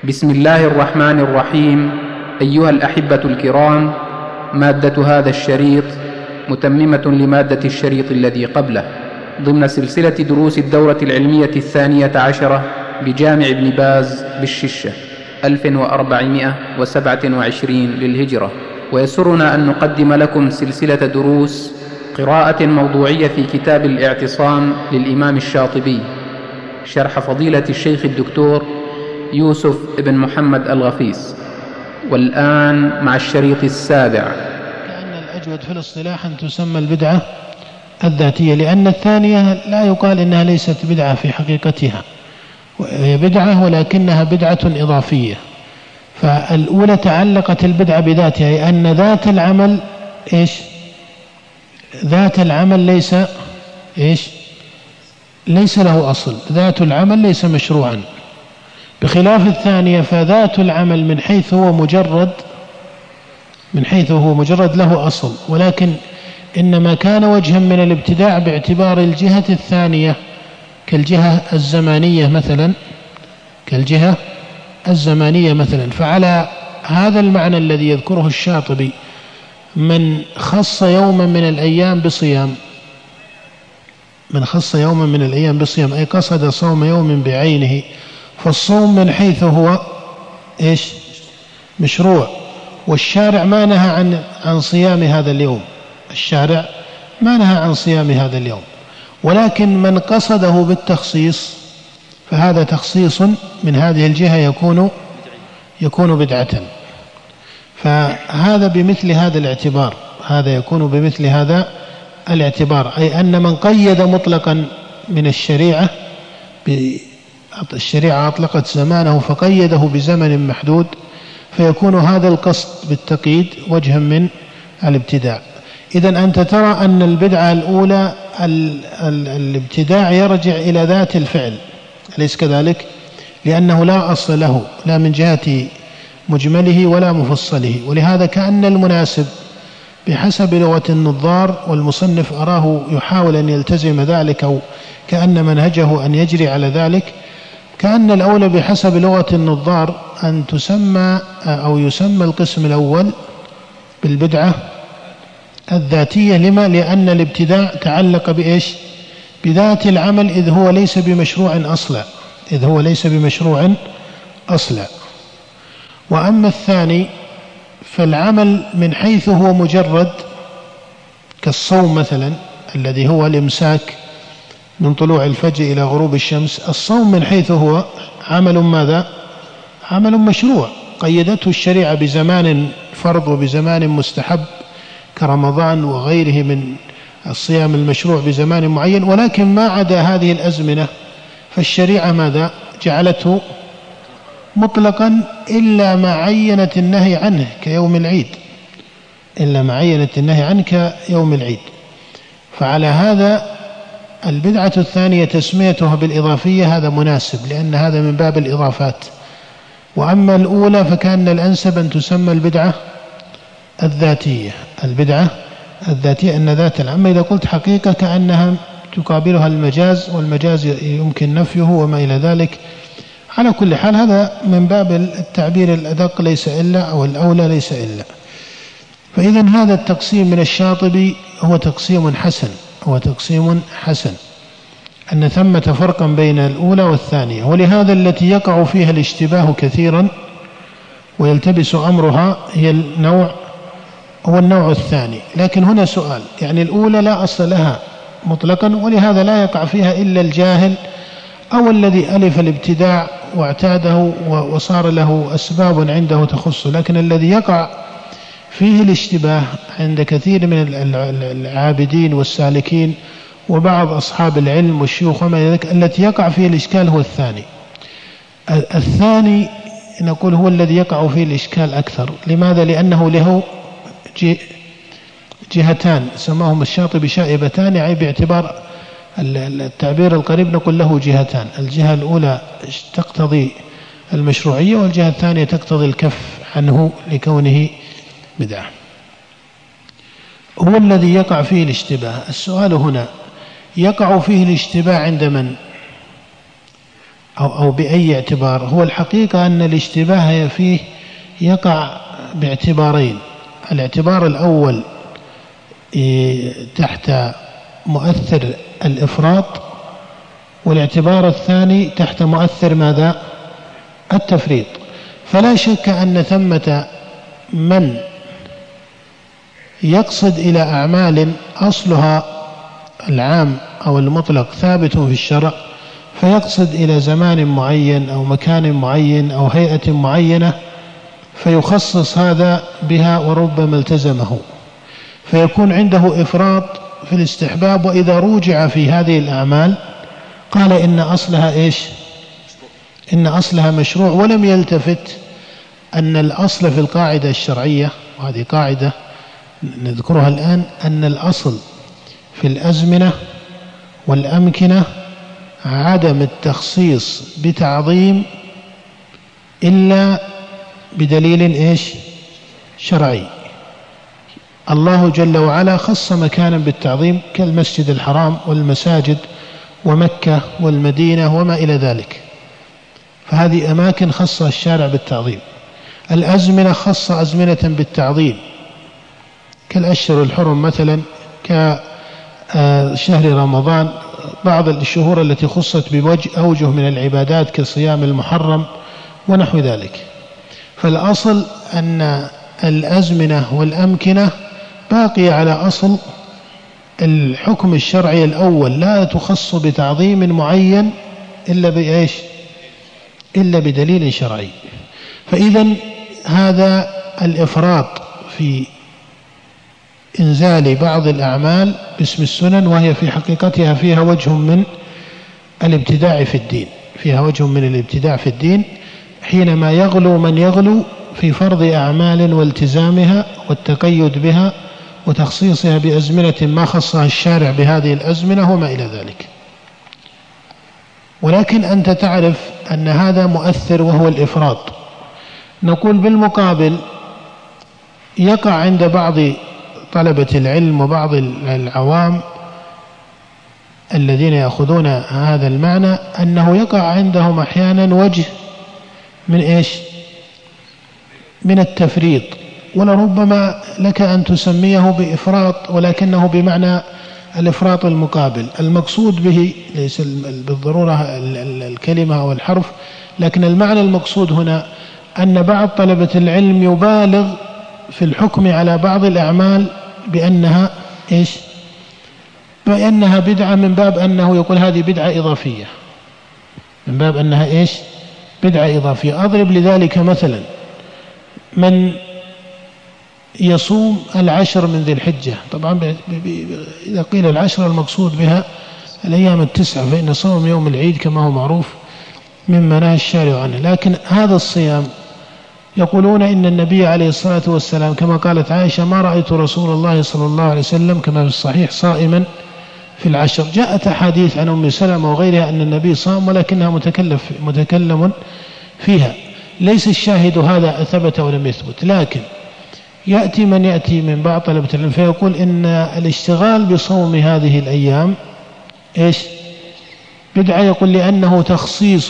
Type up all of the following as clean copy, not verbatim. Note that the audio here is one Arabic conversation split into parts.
بسم الله الرحمن الرحيم. أيها الأحبة الكرام، مادة هذا الشريط متممة لمادة الشريط الذي قبله ضمن سلسلة دروس الدورة العلمية 12 بجامع ابن باز بالششة 1427 للهجرة. ويسرنا أن نقدم لكم سلسلة دروس قراءة موضوعية في كتاب الاعتصام للإمام الشاطبي، شرح فضيلة الشيخ الدكتور يوسف بن محمد الغفيس. والآن مع الشريط السابع. كأن الأجود في الاصطلاح أن تسمى البدعة الذاتية، لأن الثانية لا يقال إنها ليست بدعة في حقيقتها، هي بدعة ولكنها بدعة إضافية. فالأولى تعلقت البدعة بذاتها، أي أن ذات العمل ذات العمل ليس له أصل، ذات العمل ليس مشروعا، بخلاف الثانية فذات العمل من حيث هو مجرد له أصل، ولكن إنما كان وجها من الابتداع باعتبار الجهة الثانية كالجهة الزمانية مثلا. فعلى هذا المعنى الذي يذكره الشاطبي، من خص يوما من الأيام بصيام أي قصد صوم يوم بعينه، فالصوم من حيث هو مشروع، والشارع ما نهى عن صيام هذا اليوم، ولكن من قصده بالتخصيص فهذا تخصيص من هذه الجهة يكون بدعة. فهذا بمثل هذا الاعتبار، هذا يكون بمثل هذا الاعتبار، أي أن من قيد مطلقا من الشريعة أطلقت زمانه فقيده بزمن محدود، فيكون هذا القصد بالتقييد وجها من الابتداع. إذن أنت ترى أن البدعة الأولى الابتداع يرجع إلى ذات الفعل، أليس كذلك؟ لأنه لا أصل له لا من جهة مجمله ولا مفصله، ولهذا كأن المناسب بحسب لغة النظار، والمصنف أراه يحاول أن يلتزم ذلك أو كأن منهجه أن يجري على ذلك، كأن الأولى بحسب لغة النظار أن يسمى القسم الأول بالبدعة الذاتية. لما؟ لأن الابتداع تعلق بذات العمل، إذ هو ليس بمشروع أصلا. وأما الثاني فالعمل من حيث هو مجرد كالصوم مثلا، الذي هو الإمساك من طلوع الفجر إلى غروب الشمس، الصوم من حيث هو عمل مشروع قيدته الشريعة بزمان فرض وبزمان مستحب كرمضان وغيره من الصيام المشروع بزمان معين، ولكن ما عدا هذه الأزمنة فالشريعة جعلته مطلقا إلا ما عينت النهي عنه كيوم العيد. فعلى هذا البدعة الثانية تسميتها بالإضافية هذا مناسب، لأن هذا من باب الإضافات. وأما الأولى فكان الأنسب أن تسمى البدعة الذاتية أن ذات العمل، إذا قلت حقيقة كأنها تقابلها المجاز، والمجاز يمكن نفيه وما إلى ذلك. على كل حال هذا من باب التعبير الأدق ليس إلا، أو الأولى ليس إلا. فإذا هذا التقسيم من الشاطبي هو تقسيم حسن، أن ثمة فرقا بين الأولى والثانية، ولهذا التي يقع فيها الاشتباه كثيرا ويلتبس أمرها هو النوع الثاني. لكن هنا سؤال، يعني الأولى لا أصل لها مطلقا، ولهذا لا يقع فيها إلا الجاهل أو الذي ألف الابتداع واعتاده وصار له أسباب عنده تخص. لكن الذي يقع فيه الاشتباه عند كثير من العابدين والسالكين وبعض أصحاب العلم والشيوخ وما ذلك، التي يقع فيه الإشكال هو الثاني نقول هو الذي يقع فيه الإشكال أكثر. لماذا؟ لأنه له جهتان سماهم الشاطبي شائبتان، يعني باعتبار التعبير القريب نقول له جهتان، الجهة الأولى تقتضي المشروعية، والجهة الثانية تقتضي الكف عنه لكونه بدعة. هو الذي يقع فيه الاشتباه. السؤال هنا، يقع فيه الاشتباه عند من؟ أو بأي اعتبار. هو الحقيقة أن الاشتباه فيه يقع باعتبارين: الاعتبار الأول تحت مؤثر الإفراط، والاعتبار الثاني تحت مؤثر ماذا؟ التفريط. فلا شك أن ثمة من يقصد إلى أعمال أصلها العام أو المطلق ثابت في الشرع، فيقصد إلى زمان معين أو مكان معين أو هيئة معينة فيخصص هذا بها وربما التزمه، فيكون عنده إفراط في الاستحباب. وإذا روجع في هذه الأعمال قال إن أصلها إيش؟ إن أصلها مشروع، ولم يلتفت أن الأصل في القاعدة الشرعية، وهذه قاعدة نذكرها الآن، أن الأصل في الأزمنة والأمكنة عدم التخصيص بتعظيم إلا بدليل إيش؟ شرعي. الله جل وعلا خص مكانا بالتعظيم كالمسجد الحرام والمساجد ومكة والمدينة وما إلى ذلك، فهذه أماكن خصها الشارع بالتعظيم. الأزمنة خص أزمنة بالتعظيم كالأشهر الحرم مثلا، كشهر رمضان، بعض الشهور التي خصت بأوجه من العبادات كصيام المحرم ونحو ذلك. فالأصل أن الأزمنة والأمكنة باقية على أصل الحكم الشرعي الأول، لا تخص بتعظيم معين إلا بإيش؟ إلا بدليل شرعي. فإذا هذا الإفراط في إنزال بعض الأعمال باسم السنن، وهي في حقيقتها فيها وجه من الابتداع في الدين، فيها وجه من الابتداع في الدين، حينما يغلو من يغلو في فرض أعمال والتزامها والتقيد بها وتخصيصها بأزمنة ما خصها الشارع بهذه الأزمنة وما إلى ذلك. ولكن أنت تعرف أن هذا مؤثر وهو الإفراط. نقول بالمقابل يقع عند بعض طلبة العلم وبعض العوام الذين يأخذون هذا المعنى أنه يقع عندهم أحيانا وجه من إيش؟ من التفريط، ولربما لك أن تسميه بإفراط ولكنه بمعنى الإفراط المقابل. المقصود به ليس بالضرورة الكلمة أو الحرف، لكن المعنى المقصود هنا أن بعض طلبة العلم يبالغ في الحكم على بعض الأعمال بأنها إيش؟ بأنها بدعة، من باب أنه يقول هذه بدعة إضافية، من باب أنها إيش؟ بدعة إضافية. أضرب لذلك مثلا من يصوم العشر من ذي الحجة، طبعا إذا قيل العشر المقصود بها الأيام التسعة، فإن صوم يوم العيد كما هو معروف مما نهى الشارع عنه. لكن هذا الصيام يقولون إن النبي عليه الصلاة والسلام كما قالت عائشة ما رأيت رسول الله صلى الله عليه وسلم كما في الصحيح صائما في العشر. جاءت أحاديث عن أم سلمة وغيرها أن النبي صام ولكنها متكلم فيها، ليس الشاهد هذا ثبت ولم يثبت. لكن يأتي من يأتي من بعض طلبة العلم فيقول إن الاشتغال بصوم هذه الأيام إيش؟ بدعة. يقول لأنه تخصيص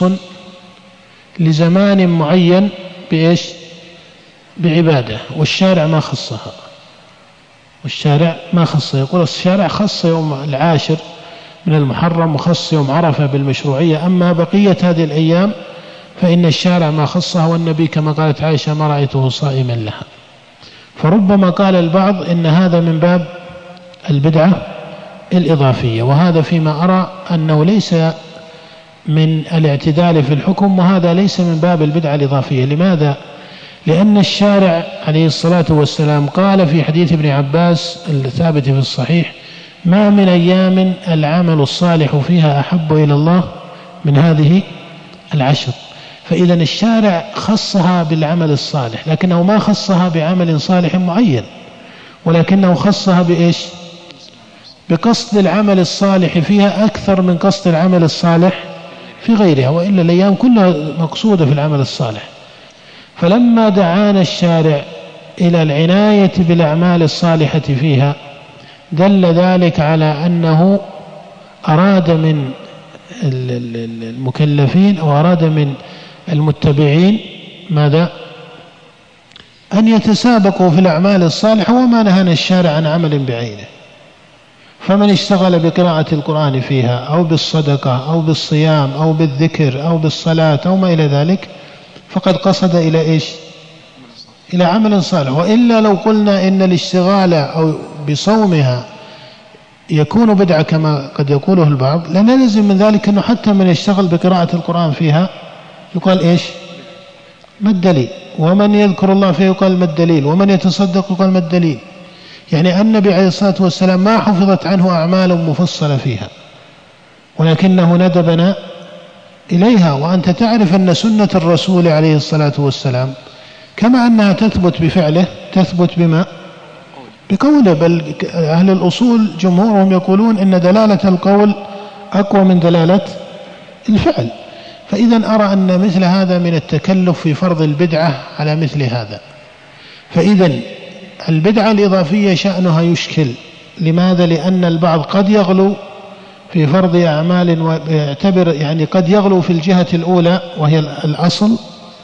لزمان معين بإيش؟ بعبادة، والشارع ما خصها، والشارع ما خصها. يقول الشارع خص يوم العاشر من المحرم وخص يوم عرفة بالمشروعية، أما بقية هذه الأيام فإن الشارع ما خصها، والنبي كما قالت عائشة ما رأيته صائما لها. فربما قال البعض إن هذا من باب البدعة الإضافية، وهذا فيما أرى أنه ليس من الاعتدال في الحكم، وهذا ليس من باب البدعة الإضافية. لماذا؟ لأن الشارع عليه الصلاة والسلام قال في حديث ابن عباس الثابت في الصحيح ما من أيام العمل الصالح فيها أحب إلى الله من هذه العشر. فإذا الشارع خصها بالعمل الصالح، لكنه ما خصها بعمل صالح معين، ولكنه خصها بإيش؟ بقصد العمل الصالح فيها أكثر من قصد العمل الصالح في غيرها، وإلا الأيام كلها مقصودة في العمل الصالح. فلما دعانا الشارع إلى العناية بالأعمال الصالحة فيها دل ذلك على أنه أراد من المكلفين أو أراد من المتبعين ماذا؟ أن يتسابقوا في الأعمال الصالحة، وما نهانا الشارع عن عمل بعينه. فمن اشتغل بقراءة القرآن فيها أو بالصدقة أو بالصيام أو بالذكر أو بالصلاة أو ما إلى ذلك فقد قصد إلى إيش؟ إلى عمل صالح. وإلا لو قلنا إن الاشتغال أو بصومها يكون بدعة كما قد يقوله البعض، لنلزم من ذلك أنه حتى من يشتغل بقراءة القرآن فيها يقال إيش؟ ما الدليل؟ ومن يذكر الله فيه يقال ما الدليل؟ ومن يتصدق يقال ما الدليل؟ يعني النبي عليه الصلاة والسلام ما حفظت عنه أعمال مفصلة فيها، ولكنه ندبنا إليها. وأنت تعرف أن سنة الرسول عليه الصلاة والسلام كما أنها تثبت بفعله تثبت بما؟ بقوله. بل أهل الأصول جمهورهم يقولون إن دلالة القول أقوى من دلالة الفعل. فإذا أرى أن مثل هذا من التكلف في فرض البدعة على مثل هذا. فإذا البدعة الإضافية شأنها يشكل. لماذا؟ لأن البعض قد يغلو في فرض أعمال ويعتبر يعني قد يغلو في الجهة الأولى وهي الأصل،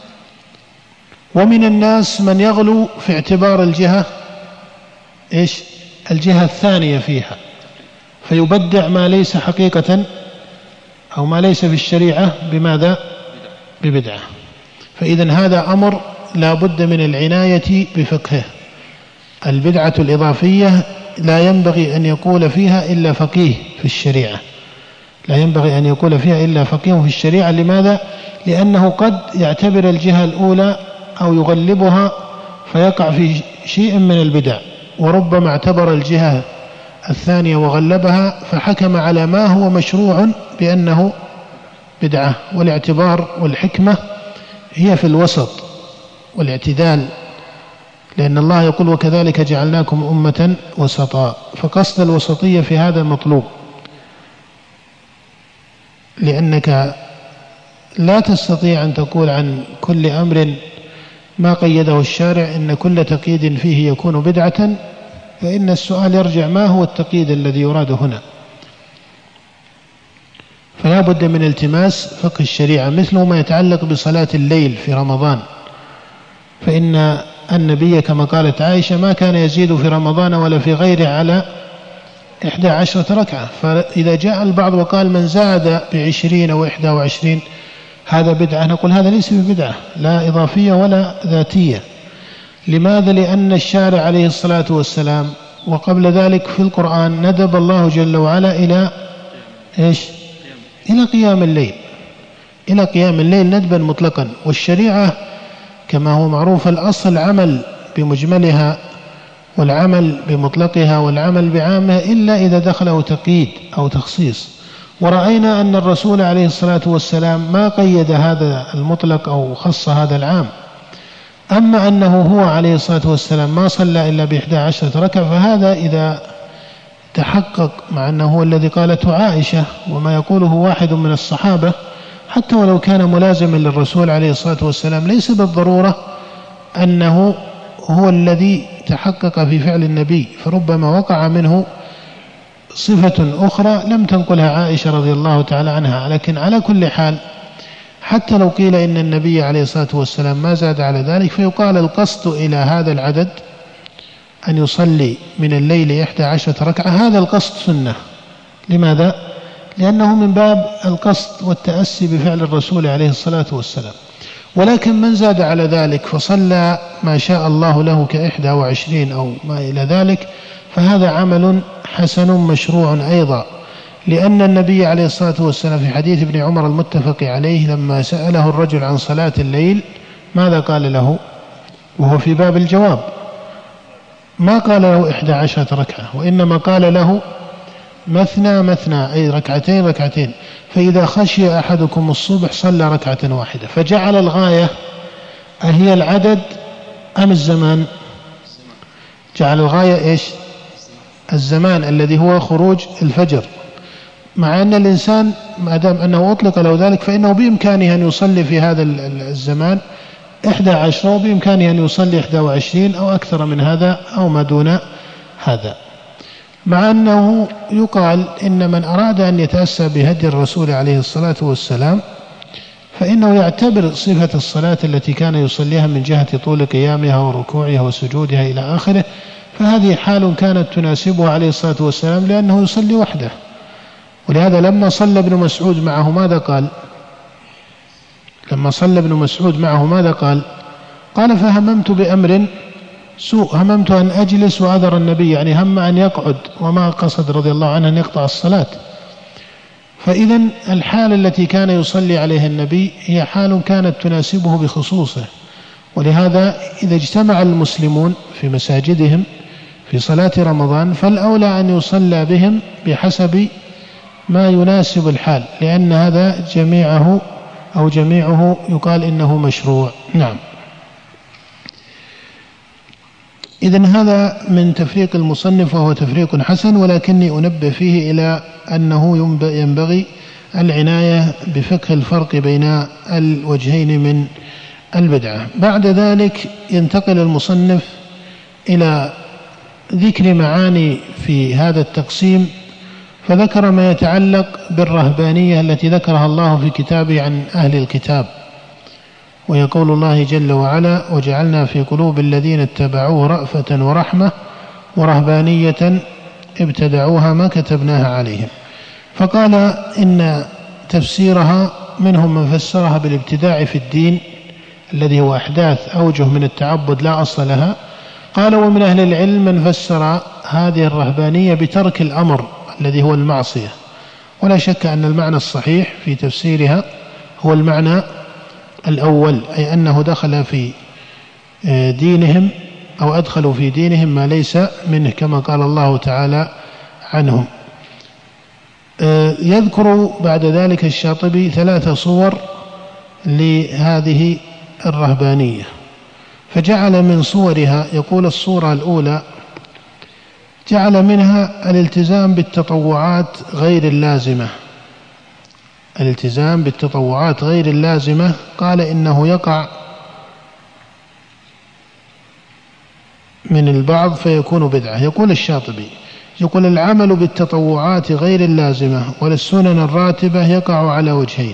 ومن الناس من يغلو في اعتبار الجهة إيش؟ الجهة الثانية فيها، فيبدع ما ليس حقيقة أو ما ليس في الشريعة بماذا؟ ببدعة. فإذا هذا أمر لا بد من العناية بفقهه. البدعة الإضافية لا ينبغي أن يقول فيها إلا فقيه في الشريعة، لا ينبغي أن يقول فيها إلا فقيه في الشريعة. لماذا؟ لأنه قد يعتبر الجهة الأولى أو يغلبها فيقع في شيء من البدع، وربما اعتبر الجهة الثانية وغلبها فحكم على ما هو مشروع بأنه بدعة. والاعتبار والحكمة هي في الوسط والاعتدال، لأن الله يقول وكذلك جعلناكم أمة وسطا، فقصد الوسطية في هذا مطلوب. لأنك لا تستطيع أن تقول عن كل أمر ما قيده الشارع إن كل تقييد فيه يكون بدعة، فإن السؤال يرجع ما هو التقييد الذي يراد هنا. فلا بد من التماس فقه الشريعة. مثل ما يتعلق بصلاة الليل في رمضان، فإن النبي كما قالت عائشة ما كان يزيد في رمضان ولا في غيره على 11 ركعة. فإذا جاء البعض وقال من زاد ب20 أو 21 هذا بدعة، نقول هذا ليس ببدعة لا إضافية ولا ذاتية. لماذا؟ لأن الشارع عليه الصلاة والسلام وقبل ذلك في القرآن ندب الله جل وعلا إلى إيش؟ إلى قيام الليل، إلى قيام الليل ندبا مطلقا. والشريعة كما هو معروف الأصل عمل بمجملها والعمل بمطلقها والعمل بعامها إلا إذا دخله تقييد أو تخصيص. ورأينا أن الرسول عليه الصلاة والسلام ما قيد هذا المطلق أو خص هذا العام. أما أنه هو عليه الصلاة والسلام ما صلى إلا ب11 ركعة فهذا إذا تحقق، مع أنه هو الذي قالته عائشة وما يقوله واحد من الصحابة حتى ولو كان ملازما للرسول عليه الصلاة والسلام ليس بالضرورة أنه هو الذي تحقق في فعل النبي، فربما وقع منه صفة أخرى لم تنقلها عائشة رضي الله تعالى عنها. لكن على كل حال حتى لو قيل إن النبي عليه الصلاة والسلام ما زاد على ذلك فيقال القصد إلى هذا العدد أن يصلي من الليل 11 ركعة، هذا القصد سنة. لماذا؟ لأنه من باب القصد والتأسي بفعل الرسول عليه الصلاة والسلام. ولكن من زاد على ذلك فصلى ما شاء الله له ك21 أو ما إلى ذلك فهذا عمل حسن مشروع أيضا. لأن النبي عليه الصلاة والسلام في حديث ابن عمر المتفق عليه لما سأله الرجل عن صلاة الليل ماذا قال له وهو في باب الجواب؟ ما قال له 11 ركعة، وإنما قال له مثنى مثنى، أي ركعتين ركعتين. فإذا خشي أحدكم الصبح صلى ركعة واحدة. فجعل الغاية هي العدد أم الزمان؟ جعل الغاية إيش؟ الزمان الذي هو خروج الفجر، مع أن الإنسان ما دام أنه أطلق له ذلك فإنه بإمكانه أن يصلي في هذا الزمان 11 وبإمكانه أن يصلي 21 أو أكثر من هذا أو ما دون هذا. مع أنه يقال إن من أراد أن يتأسى بهدي الرسول عليه الصلاة والسلام فإنه يعتبر صفة الصلاة التي كان يصليها من جهة طول قيامها وركوعها وسجودها إلى آخره، فهذه حال كانت تناسبه عليه الصلاة والسلام لأنه يصلي وحده. ولهذا لما صلى ابن مسعود معه ماذا قال؟ لما صلى ابن مسعود معه ماذا قال؟ قال: فهممت بأمر سوء، هممت أن أجلس وأذر النبي، يعني هم أن يقعد، وما قصد رضي الله عنه أن يقطع الصلاة. فإذا الحال التي كان يصلي عليها النبي هي حال كانت تناسبه بخصوصه. ولهذا إذا اجتمع المسلمون في مساجدهم في صلاة رمضان فالأولى أن يصلى بهم بحسب ما يناسب الحال، لأن هذا جميعه يقال إنه مشروع. نعم. إذن هذا من تفريق المصنف وهو تفريق حسن، ولكني أنبه فيه إلى أنه ينبغي العناية بفقه الفرق بين الوجهين من البدعة. بعد ذلك ينتقل المصنف إلى ذكر معاني في هذا التقسيم، فذكر ما يتعلق بالرهبانية التي ذكرها الله في كتابه عن أهل الكتاب، ويقول الله جل وعلا: وجعلنا في قلوب الذين اتبعوه رأفة ورحمة ورهبانية ابتدعوها ما كتبناها عليهم. فقال إن تفسيرها منهم من فسرها بالابتداع في الدين الذي هو أحداث أوجه من التعبد لا أصل لها. قال: ومن أهل العلم من فسر هذه الرهبانية بترك الأمر الذي هو المعصية. ولا شك أن المعنى الصحيح في تفسيرها هو المعنى الأول، أي أنه دخل في دينهم أو أدخلوا في دينهم ما ليس منه، كما قال الله تعالى عنهم. يذكر بعد ذلك الشاطبي 3 صور لهذه الرهبانية، فجعل من صورها، يقول: الصورة الأولى جعل منها الالتزام بالتطوعات غير اللازمة. الالتزام بالتطوعات غير اللازمة قال إنه يقع من البعض فيكون بدعة. يقول الشاطبي: يقول العمل بالتطوعات غير اللازمة والسنن الراتبة يقع على وجهين.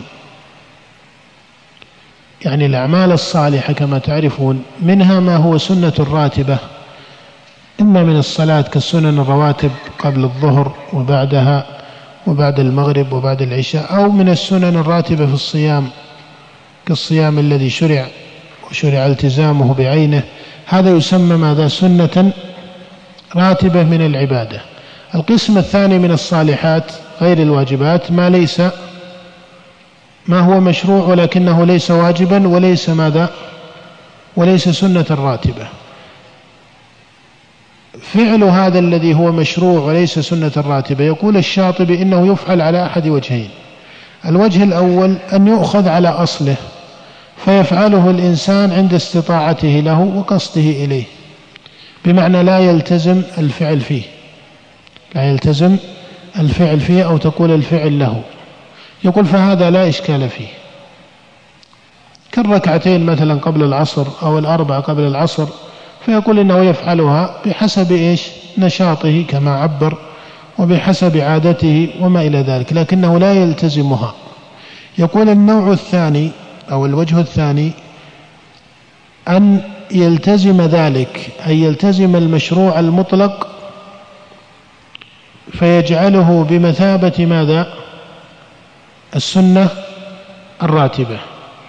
يعني الأعمال الصالحة كما تعرفون منها ما هو سنة راتبة، إما من الصلاة كالسنن الرواتب قبل الظهر وبعدها وبعد المغرب وبعد العشاء، أو من السنن الراتبة في الصيام كالصيام الذي وشرع التزامه بعينه، هذا يسمى ماذا؟ سنة راتبة من العبادة. القسم الثاني من الصالحات غير الواجبات ما هو مشروع ولكنه ليس واجبا وليس ماذا؟ وليس سنة راتبة. فعل هذا الذي هو مشروع وليس سنة راتبة يقول الشاطبي إنه يفعل على أحد وجهين. الوجه الأول أن يؤخذ على أصله فيفعله الإنسان عند استطاعته له وقصده إليه، بمعنى لا يلتزم الفعل فيه أو تقول الفعل له. يقول فهذا لا إشكال فيه، كالركعتين مثلا قبل العصر أو 4 قبل العصر، فيقول إنه يفعلها بحسب نشاطه كما عبر وبحسب عادته وما إلى ذلك، لكنه لا يلتزمها. يقول النوع الثاني أو الوجه الثاني أن يلتزم ذلك، أي يلتزم المشروع المطلق فيجعله بمثابة ماذا؟ السنة الراتبة.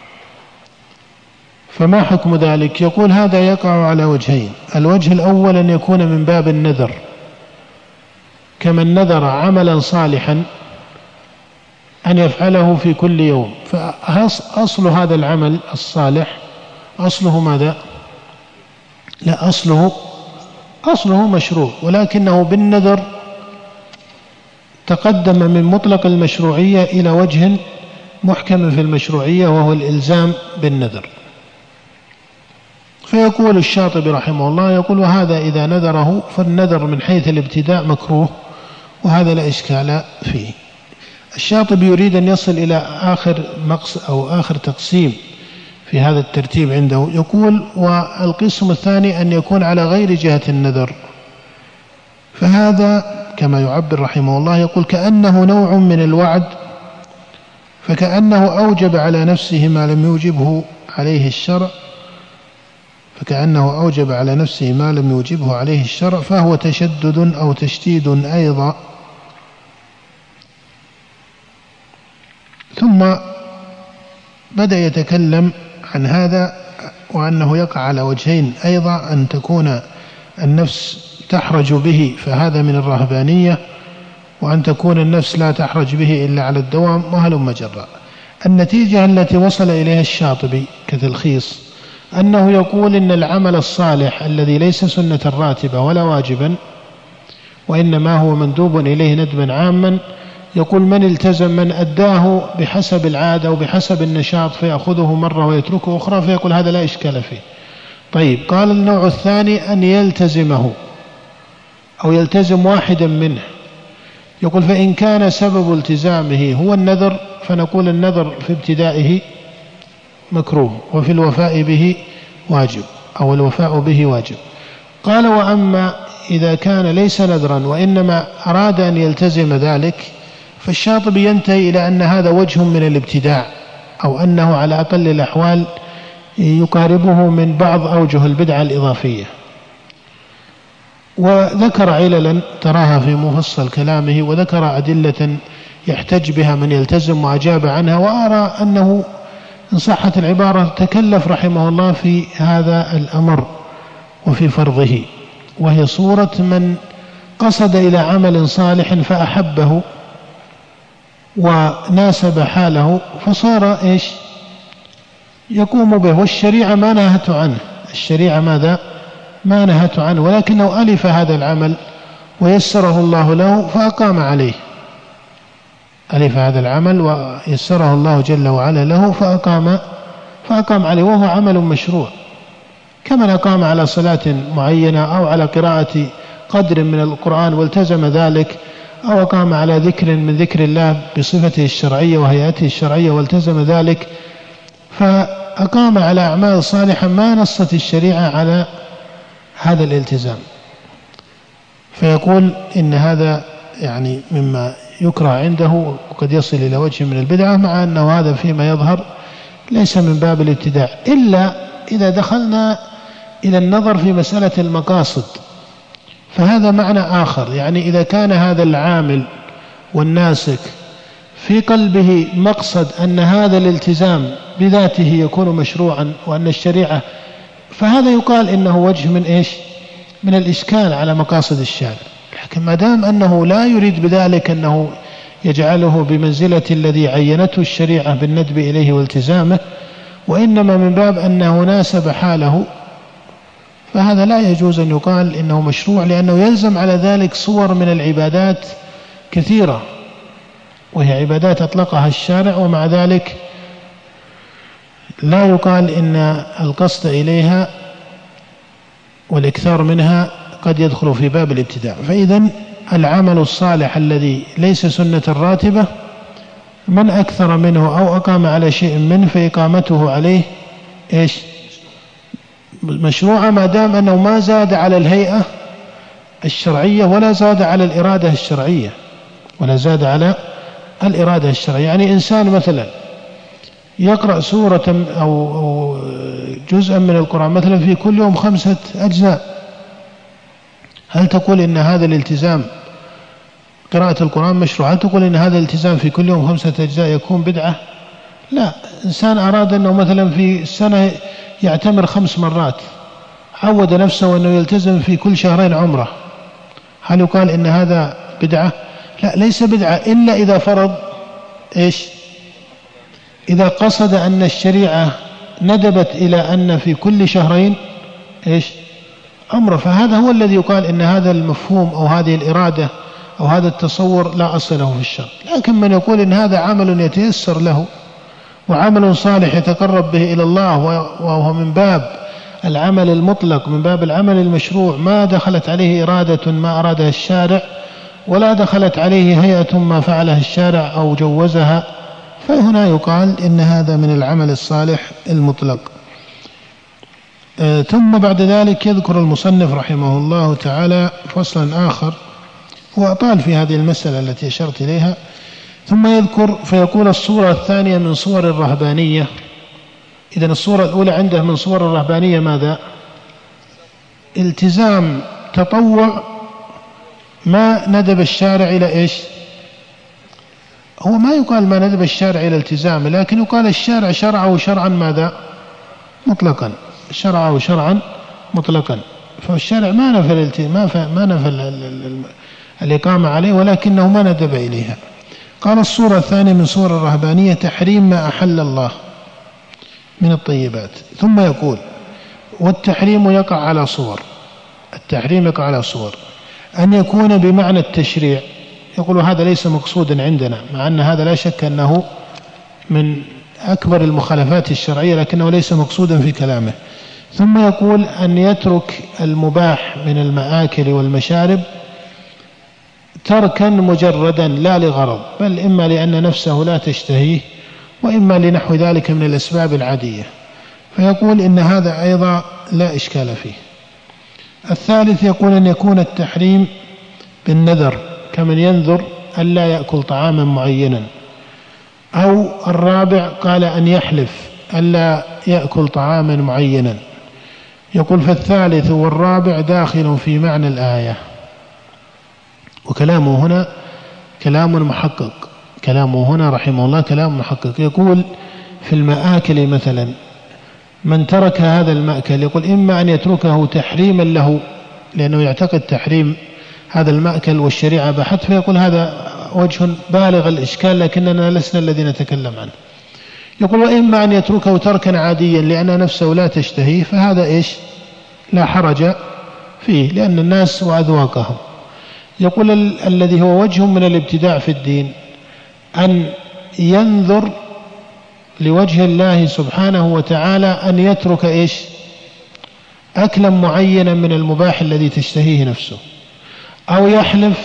فما حكم ذلك؟ يقول هذا يقع على وجهين. الوجه الأول أن يكون من باب النذر، كمن نذر عملا صالحا أن يفعله في كل يوم، فأصل هذا العمل الصالح أصله ماذا؟ لا، أصله مشروع، ولكنه بالنذر تقدم من مطلق المشروعية إلى وجه محكم في المشروعية وهو الإلزام بالنذر. فيقول الشاطبي رحمه الله يقول وهذا إذا نذره فالنذر من حيث الابتداء مكروه، وهذا لا إشكال فيه. الشاطبي يريد أن يصل إلى آخر آخر تقسيم في هذا الترتيب عنده. يقول والقسم الثاني أن يكون على غير جهة النذر، فهذا كما يعبر رحمه الله، يقول كأنه نوع من الوعد، فكأنه أوجب على نفسه ما لم يوجبه عليه الشرع، فهو تشدد أو تشديد أيضا. ثم بدأ يتكلم عن هذا، وأنه يقع على وجهين أيضا: أن تكون النفس تحرج به فهذا من الرهبانية، وأن تكون النفس لا تحرج به إلا على الدوام، وهلم جرا. النتيجة التي وصل إليها الشاطبي كتلخيص أنه يقول إن العمل الصالح الذي ليس سنة راتبة ولا واجبا، وإنما هو مندوب إليه ندبا عاما، يقول من التزم، من أداه بحسب العادة وبحسب النشاط فيأخذه مرة ويتركه أخرى، فيقول هذا لا إشكال فيه. طيب، قال النوع الثاني أن يلتزمه أو يلتزم واحدا منه. يقول فإن كان سبب التزامه هو النذر، فنقول النذر في ابتدائه مكروه وفي الوفاء به واجب، أو الوفاء به واجب. قال وأما إذا كان ليس نذرا وإنما أراد أن يلتزم ذلك، فالشاطبي ينتهي إلى أن هذا وجه من الابتداع، أو أنه على أقل الأحوال يقاربه من بعض أوجه البدعة الإضافية. وذكر عللا تراها في مفصل كلامه، وذكر أدلة يحتج بها من يلتزم وأجاب عنها. وأرى أنه إن صحت العبارة تكلف رحمه الله في هذا الأمر وفي فرضه، وهي صورة من قصد إلى عمل صالح فأحبه وناسب حاله، فصار إيش يقوم به، والشريعة ما نهت عنه، الشريعة ماذا ما نهت عنه، ولكنه ألف هذا العمل ويسره الله له فأقام عليه، ألف هذا العمل ويسره الله جل وعلا له فأقام عليه، وهو عمل مشروع، كمن أقام على صلاة معينة أو على قراءة قدر من القرآن والتزم ذلك، أو أقام على ذكر من ذكر الله بصفته الشرعية وهيئته الشرعية والتزم ذلك، فأقام على أعمال صالحة ما نصت الشريعة على هذا الالتزام. فيقول إن هذا يعني مما يكره عنده، وقد يصل إلى وجه من البدعة، مع أنه هذا فيما يظهر ليس من باب الابتداع، إلا إذا دخلنا إلى النظر في مسألة المقاصد، فهذا معنى آخر. يعني إذا كان هذا العامل والناسك في قلبه مقصد أن هذا الالتزام بذاته يكون مشروعا وأن الشريعة، فهذا يقال إنه وجه من إيش من الإشكال على مقاصد الشارع. لكن ما دام أنه لا يريد بذلك أنه يجعله بمنزلة الذي عينته الشريعة بالندب إليه والتزامه، وإنما من باب أنه ناسب حاله، فهذا لا يجوز أن يقال إنه مشروع، لأنه يلزم على ذلك صور من العبادات كثيرة، وهي عبادات أطلقها الشارع، ومع ذلك لا يقال إن القصد إليها والإكثار منها قد يدخل في باب الابتداع. فإذن العمل الصالح الذي ليس سنة راتبة من أكثر منه أو أقام على شيء منه فإقامته عليه إيش مشروعة، ما دام أنه ما زاد على الهيئة الشرعية ولا زاد على الإرادة الشرعية يعني إنسان مثلا يقرأ سورة أو جزءا من القرآن مثلا في كل يوم 5 أجزاء، هل تقول إن هذا الالتزام قراءة القرآن مشروع؟ هل تقول إن هذا الالتزام في كل يوم 5 أجزاء يكون بدعة؟ لا. إنسان أراد أنه مثلا في السنة يعتمر 5 مرات، عود نفسه أنه يلتزم في كل 2 شهرين عمره، هل يقال إن هذا بدعة؟ لا، ليس بدعة إلا إذا فرض إيش إذا قصد أن الشريعة ندبت إلى أن في كل 2 شهرين إيش عمره، فهذا هو الذي يقال إن هذا المفهوم أو هذه الإرادة أو هذا التصور لا أصل له في الشرع. لكن من يقول إن هذا عمل يتيسر له وعمل صالح يتقرب به إلى الله، وهو من باب العمل المطلق، من باب العمل المشروع، ما دخلت عليه إرادة ما أرادها الشارع، ولا دخلت عليه هيئة ما فعلها الشارع أو جوزها، فهنا يقال إن هذا من العمل الصالح المطلق. ثم بعد ذلك يذكر المصنف رحمه الله تعالى فصلا آخر وأطال في هذه المسألة التي أشرت إليها. ثم يذكر فيقول الصورة الثانية من صور الرهبانية. إذن الصورة الأولى عنده من صور الرهبانية ماذا؟ التزام تطوع ما ندب الشارع إلى إيش؟ هو ما يقال ما ندب الشارع إلى التزام، لكن يقال الشارع شرعه شرعا ماذا؟ مطلقا، شرعه شرعا مطلقا. فالشارع ما نفى الإقامة عليه، ولكنه ما ندب إليها. قال الصورة الثانية من صور الرهبانية تحريم ما أحل الله من الطيبات. ثم يقول والتحريم يقع على صور، التحريم يقع على صور أن يكون بمعنى التشريع. يقول هذا ليس مقصودا عندنا، مع أن هذا لا شك أنه من أكبر المخالفات الشرعية، لكنه ليس مقصودا في كلامه. ثم يقول أن يترك المباح من المآكل والمشارب تركا مجردا لا لغرض، بل إما لأن نفسه لا تشتهيه، وإما لنحو ذلك من الأسباب العادية. فيقول إن هذا أيضا لا إشكال فيه. الثالث يقول أن يكون التحريم بالنذر، كمن ينذر ألا يأكل طعاما معينا. أو الرابع قال أن يحلف ألا يأكل طعاما معينا. يقول فالثالث والرابع داخل في معنى الآية. وكلامه هنا كلام محقق، كلامه هنا رحمه الله كلام محقق. يقول في المآكل مثلا من ترك هذا المأكل يقول إما أن يتركه تحريما له لأنه يعتقد تحريم هذا المأكل والشريعة بحث، فيقول هذا وجه بالغ الإشكال لكننا لسنا الذين نتكلم عنه. يقول وإما أن يتركه تركا عاديا لأن نفسه لا تشتهيه، فهذا إيش لا حرج فيه لأن الناس وأذواقهم. يقول الذي هو وجه من الابتداع في الدين أن ينذر لوجه الله سبحانه وتعالى أن يترك إيش أكلا معينا من المباح الذي تشتهيه نفسه، أو يحلف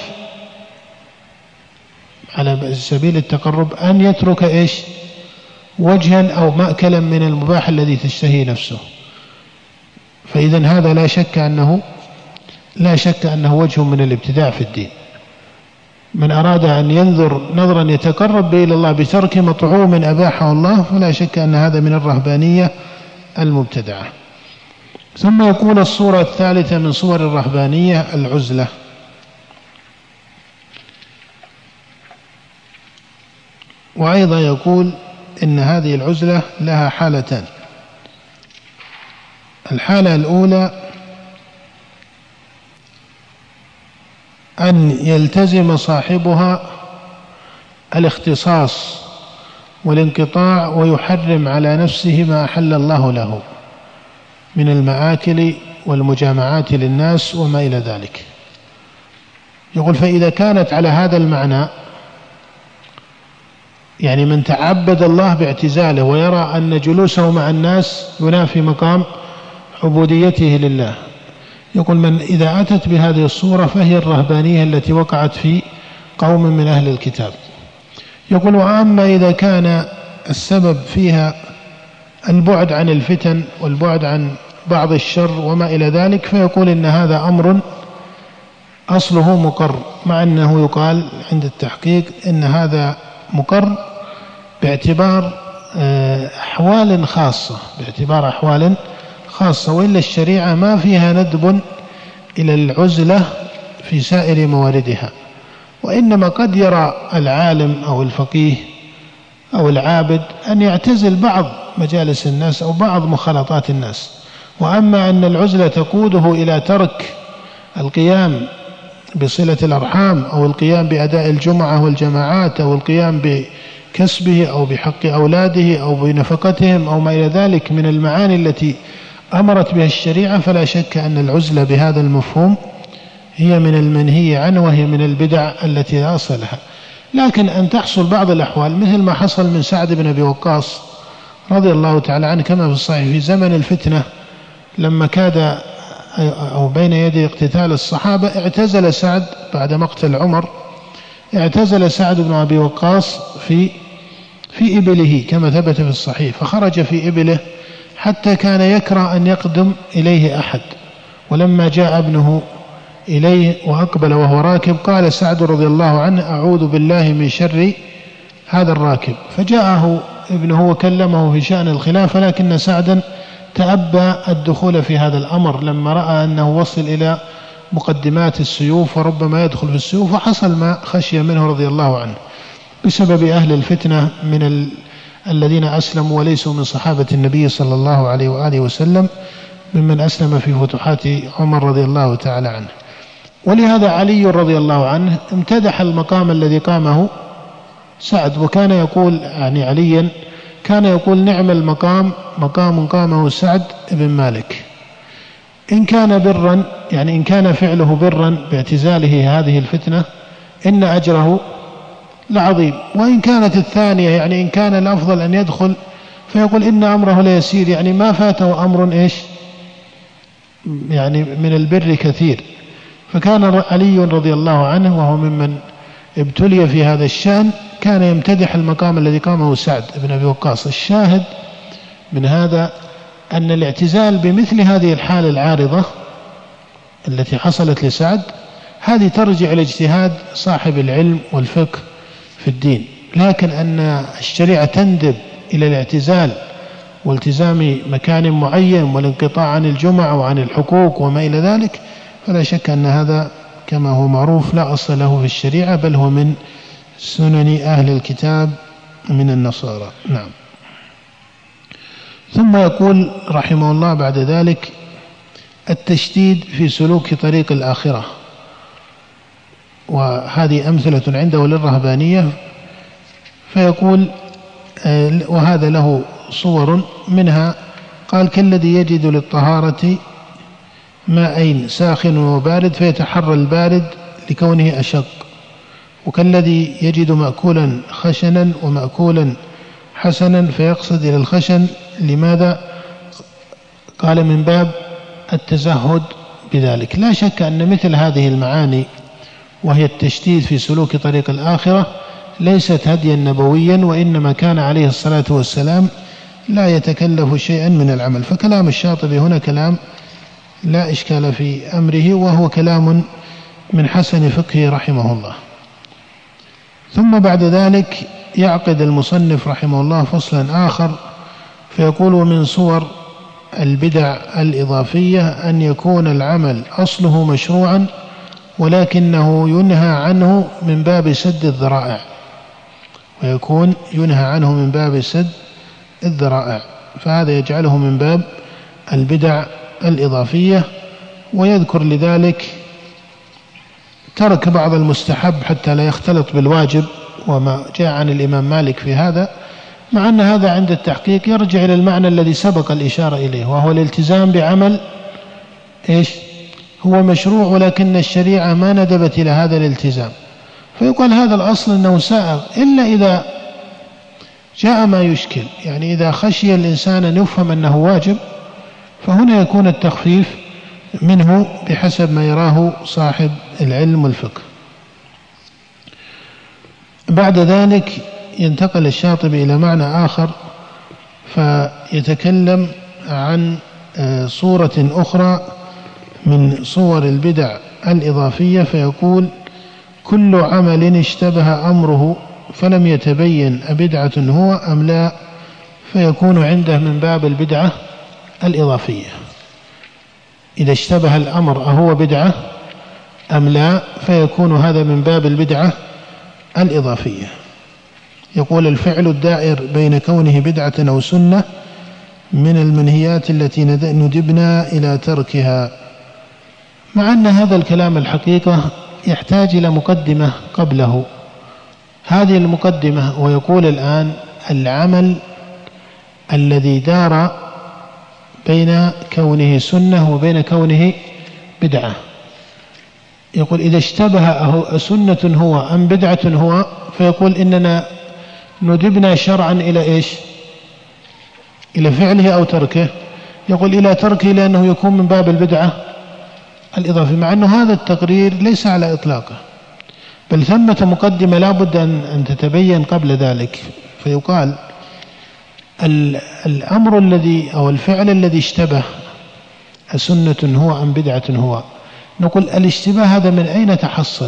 على سبيل التقرب أن يترك إيش وجها أو مأكلا من المباح الذي تشتهيه نفسه. فإذن هذا لا شك أنه وجه من الابتداع في الدين. من أراد أن ينذر نظرا يتقرب به إلى الله بترك مطعوم أباحه الله فلا شك أن هذا من الرهبانية المبتدعة. ثم يقول الصورة الثالثة من صور الرهبانية العزلة. وأيضا يقول إن هذه العزلة لها حالتان. الحالة الأولى أن يلتزم صاحبها الاختصاص والانقطاع ويحرم على نفسه ما أحل الله له من المآكل والمجامعات للناس وما إلى ذلك. يقول فإذا كانت على هذا المعنى، يعني من تعبد الله باعتزاله ويرى أن جلوسه مع الناس ينافي مقام عبوديته لله، يقول من إذا أتت بهذه الصورة فهي الرهبانية التي وقعت في قوم من أهل الكتاب. يقول وأما إذا كان السبب فيها البعد عن الفتن والبعد عن بعض الشر وما إلى ذلك، فيقول إن هذا أمر أصله مقر، مع أنه يقال عند التحقيق إن هذا مقر باعتبار أحوال خاصة، وإلا الشريعة ما فيها ندب إلى العزلة في سائر مواردها، وإنما قد يرى العالم أو الفقيه أو العابد أن يعتزل بعض مجالس الناس أو بعض مخالطات الناس. وأما أن العزلة تقوده إلى ترك القيام بصلة الأرحام أو القيام بأداء الجمعة والجماعات أو القيام بكسبه أو بحق أولاده أو بنفقتهم أو ما إلى ذلك من المعاني التي أمرت بها الشريعة، فلا شك أن العزلة بهذا المفهوم هي من المنهي عنه وهي من البدع التي لا أصل لها. لكن أن تحصل بعض الأحوال مثل ما حصل من سعد بن أبي وقاص رضي الله تعالى عنه كما في الصحيح في زمن الفتنة لما كاد أو بين يدي اقتتال الصحابة، اعتزل سعد بعد مقتل عمر، اعتزل سعد بن أبي وقاص في إبله كما ثبت في الصحيح، فخرج في إبله حتى كان يكره أن يقدم إليه أحد. ولما جاء ابنه إليه وأقبل وهو راكب، قال سعد رضي الله عنه: أعوذ بالله من شر هذا الراكب. فجاءه ابنه وكلمه في شأن الخلافة، لكن سعدا تأبى الدخول في هذا الأمر لما رأى أنه وصل إلى مقدمات السيوف وربما يدخل في السيوف، وحصل ما خشي منه رضي الله عنه بسبب أهل الفتنة من الذين أسلموا وليسوا من صحابة النبي صلى الله عليه وآله وسلم، ممن أسلم في فتوحات عمر رضي الله تعالى عنه. ولهذا علي رضي الله عنه امتدح المقام الذي قامه سعد، وكان يقول يعني عليا كان يقول: نعم المقام مقام قامه سعد بن مالك، إن كان برا، يعني إن كان فعله برا باعتزاله هذه الفتنة، إن أجره لعظيم. وإن كانت الثانية، يعني إن كان الأفضل أن يدخل، فيقول: إن أمره ليسير، يعني ما فاته أمر يعني من البر كثير. فكان علي رضي الله عنه وهو ممن ابتلي في هذا الشأن كان يمتدح المقام الذي قامه سعد بن أبي وقاص. الشاهد من هذا أن الاعتزال بمثل هذه الحالة العارضة التي حصلت لسعد، هذه ترجع إلى اجتهاد صاحب العلم والفقه في الدين، لكن أن الشريعة تندب إلى الاعتزال والتزام مكان معين والانقطاع عن الجمع وعن الحقوق وما إلى ذلك، فلا شك أن هذا كما هو معروف لا أصل له في الشريعة، بل هو من سنن أهل الكتاب من النصارى. نعم. ثم يقول رحمه الله بعد ذلك: التشديد في سلوك طريق الآخرة، وهذه أمثلة عنده للرهبانية. فيقول: وهذا له صور، منها قال: كالذي يجد للطهارة ماءين ساخن وبارد فيتحرى البارد لكونه أشق، وكالذي يجد مأكولا خشنا ومأكولا حسنا فيقصد إلى الخشن. لماذا؟ قال: من باب التزهد بذلك. لا شك أن مثل هذه المعاني وهي التشديد في سلوك طريق الآخرة ليست هديا نبويا، وإنما كان عليه الصلاة والسلام لا يتكلف شيئا من العمل. فكلام الشاطبي هنا كلام لا إشكال في أمره، وهو كلام من حسن فقهه رحمه الله. ثم بعد ذلك يعقد المصنف رحمه الله فصلا آخر، فيقول: ومن صور البدع الإضافية أن يكون العمل أصله مشروعا ولكنه ينهى عنه من باب سد الذرائع، ويكون ينهى عنه من باب سد الذرائع، فهذا يجعله من باب البدع الإضافية. ويذكر لذلك ترك بعض المستحب حتى لا يختلط بالواجب، وما جاء عن الإمام مالك في هذا، مع أن هذا عند التحقيق يرجع إلى المعنى الذي سبق الإشارة إليه، وهو الالتزام بعمل هو مشروع، ولكن الشريعة ما ندبت إلى هذا الالتزام. فيقال هذا الأصل أنه سائغ، إلا إذا جاء ما يشكل، يعني إذا خشي الإنسان أن يفهم أنه واجب، فهنا يكون التخفيف منه بحسب ما يراه صاحب العلم والفقه. بعد ذلك ينتقل الشاطبي إلى معنى آخر، فيتكلم عن صورة أخرى من صور البدع الإضافية، فيقول: كل عمل اشتبه أمره فلم يتبين أبدعة هو أم لا، فيكون عنده من باب البدعة الإضافية. إذا اشتبه الأمر أهو بدعة أم لا، فيكون هذا من باب البدعة الإضافية. يقول: الفعل الدائر بين كونه بدعة أو سنة من المنهيات التي ندبنا إلى تركها. مع أن هذا الكلام الحقيقة يحتاج إلى مقدمة قبله. هذه المقدمة، ويقول الآن: العمل الذي دار بين كونه سنة وبين كونه بدعة، يقول: إذا اشتبه سنة هو أم بدعة هو، فيقول: إننا ندبنا شرعا إلى إلى فعله أو تركه. يقول: إلى تركه، لأنه يكون من باب البدعة الإضافة، مع أن هذا التقرير ليس على إطلاقه، بل ثمة مقدمة لا بد أن تتبين قبل ذلك. فيقال: الأمر الذي أو الفعل الذي اشتبه أسنة هو أم بدعة هو، نقول الاشتباه هذا من أين تحصل؟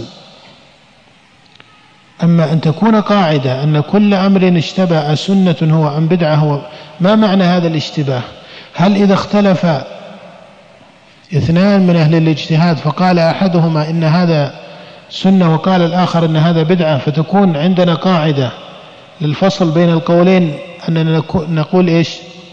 أما أن تكون قاعدة أن كل أمر اشتبه سنة هو أم بدعة هو، ما معنى هذا الاشتباه؟ هل إذا اختلف اثنان من أهل الاجتهاد فقال أحدهما إن هذا سنة وقال الآخر إن هذا بدعة، فتكون عندنا قاعدة للفصل بين القولين أننا نقول إيش؟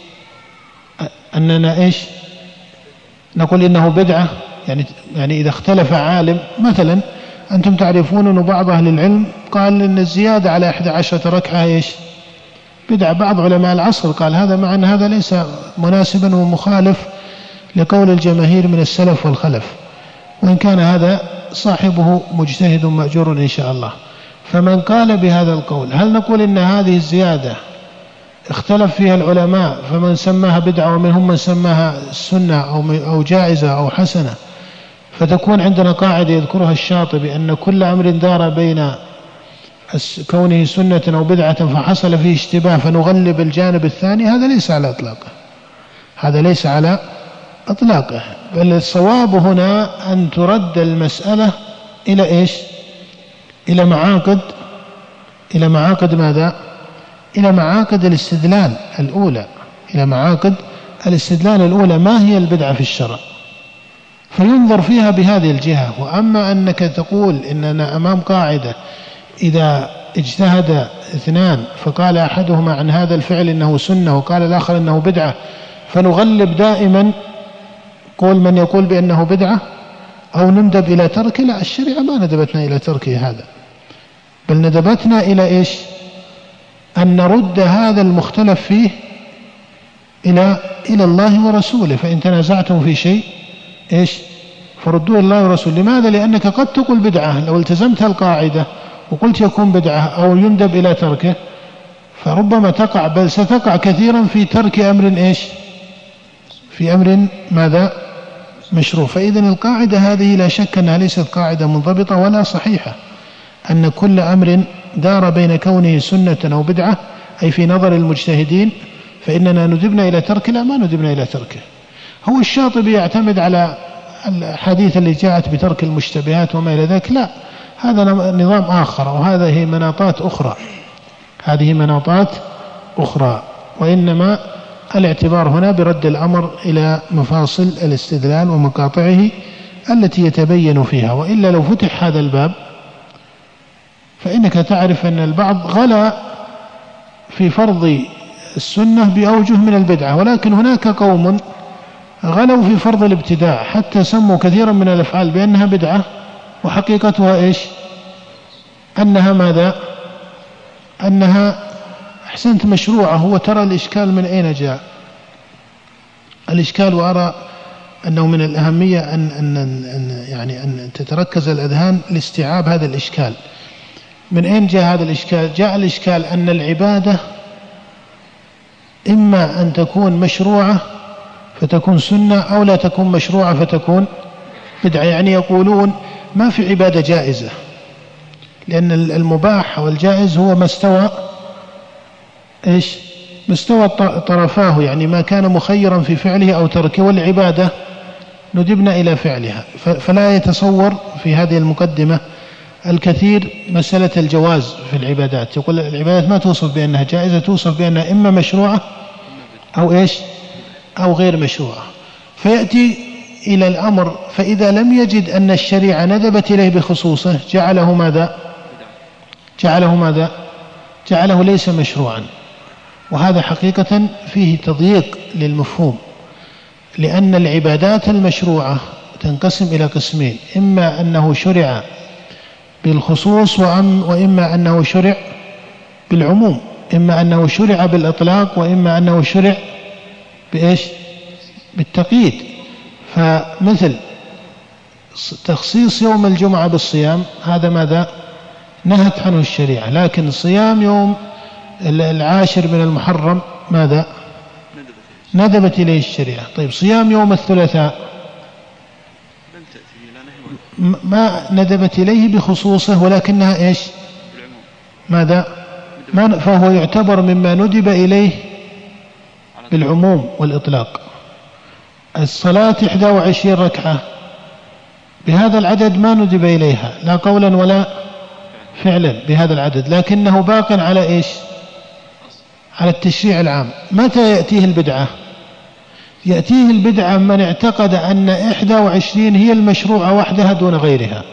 أننا إيش؟ نقول إنه بدعة. يعني إذا اختلف عالم، مثلا أنتم تعرفون أن بعض أهل العلم قال إن الزيادة على 11 ركعة إيش؟ بدعة. بعض علماء العصر قال هذا، مع أن هذا ليس مناسبا ومخالف لقول الجماهير من السلف والخلف، وإن كان هذا صاحبه مجتهد مأجور إن شاء الله. فمن قال بهذا القول، هل نقول إن هذه الزيادة اختلف فيها العلماء فمن سماها بدعة ومنهم من سماها سنة أو جائزة أو حسنة، فتكون عندنا قاعدة يذكرها الشاطبي أن كل أمر دار بين كونه سنة أو بدعة فحصل فيه اشتباه فنغلب الجانب الثاني؟ هذا ليس على إطلاقه، هذا ليس على إطلاقه، بل الصواب هنا أن ترد المسألة إلى إيش؟ إلى معاقد ماذا؟ إلى معاقد الاستدلال الأولى، إلى معاقد الاستدلال الأولى، ما هي البدعة في الشرع، فينظر فيها بهذه الجهة. وأما أنك تقول إننا أمام قاعدة إذا اجتهد اثنان فقال أحدهما عن هذا الفعل إنه سنة وقال الآخر إنه بدعة فنغلب دائما قول من يقول بأنه بدعة أو نندب إلى تركه، لا، الشريعة ما ندبتنا إلى تركه هذا، بل ندبتنا إلى إيش؟ أن نرد هذا المختلف فيه إلى الله ورسوله. فإن تنازعتم في شيء إيش؟ فردوه الله ورسوله. لماذا؟ لأنك قد تقول بدعة، لو التزمت القاعدة وقلت يكون بدعة أو يندب إلى تركه فربما تقع، بل ستقع كثيرا في ترك أمر إيش؟ في أمر ماذا؟ مشروع. فإذا القاعدة هذه لا شك أنها ليست قاعدة منضبطة ولا صحيحة، أن كل أمر دار بين كونه سنة أو بدعة أي في نظر المجتهدين فإننا ندبنا إلى تركه، لا، ما ندبنا إلى تركه. هو الشاطبي يعتمد على الحديث اللي جاءت بترك المشتبهات وما إلى ذلك، لا، هذا نظام آخر، وهذه مناطات أخرى، وإنما الاعتبار هنا برد الأمر إلى مفاصل الاستدلال ومقاطعه التي يتبين فيها. وإلا لو فتح هذا الباب فإنك تعرف أن البعض غلا في فرض السنة بأوجه من البدعة، ولكن هناك قوم غلوا في فرض الابتداع حتى سموا كثيرا من الأفعال بأنها بدعة وحقيقتها إيش؟ أنها ماذا؟ أنها أحسنت مشروعة. هو ترى الإشكال من أين جاء؟ الإشكال، وأرى أنه من الأهمية أن تتركز الأذهان لاستيعاب هذا الإشكال. من أين جاء هذا الإشكال؟ جاء الإشكال أن العبادة إما أن تكون مشروعة فتكون سنة أو لا تكون مشروعة فتكون بدعة. يعني يقولون ما في عبادة جائزة، لأن المباح والجائز هو ما استوى إيش؟ مستوى طرفاه، يعني ما كان مخيرا في فعله أو تركه، والعبادة ندبنا إلى فعلها. فلا يتصور في هذه المقدمة الكثير مسألة الجواز في العبادات. يقول العبادات ما توصف بأنها جائزة، توصف بأنها إما مشروعة أو إيش؟ أو غير مشروعة. فيأتي إلى الأمر، فإذا لم يجد أن الشريعة ندبت إليه بخصوصه جعله ماذا؟ جعله ليس مشروعا. وهذا حقيقة فيه تضييق للمفهوم، لأن العبادات المشروعة تنقسم إلى قسمين: إما أنه شرع بالخصوص وإما أنه شرع بالعموم، إما أنه شرع بالإطلاق وإما أنه شرع بإيش؟ بالتقييد. فمثل تخصيص يوم الجمعة بالصيام، هذا ماذا؟ نهت عنه الشريعة. لكن صيام يوم 10 من المحرم ماذا؟ ندبت إليه الشريعة. طيب صيام يوم الثلاثاء ما ندبت إليه بخصوصه، ولكنها إيش؟ ماذا؟ فهو يعتبر مما ندب إليه بالعموم والإطلاق. الصلاة 21 ركعة بهذا العدد ما ندب إليها لا قولا ولا فعلا بهذا العدد، لكنه باق على إيش؟ على التشريع العام. متى يأتيه البدعة؟ يأتيه البدعة من اعتقد أن 21 هي المشروعة وحدها دون غيرها،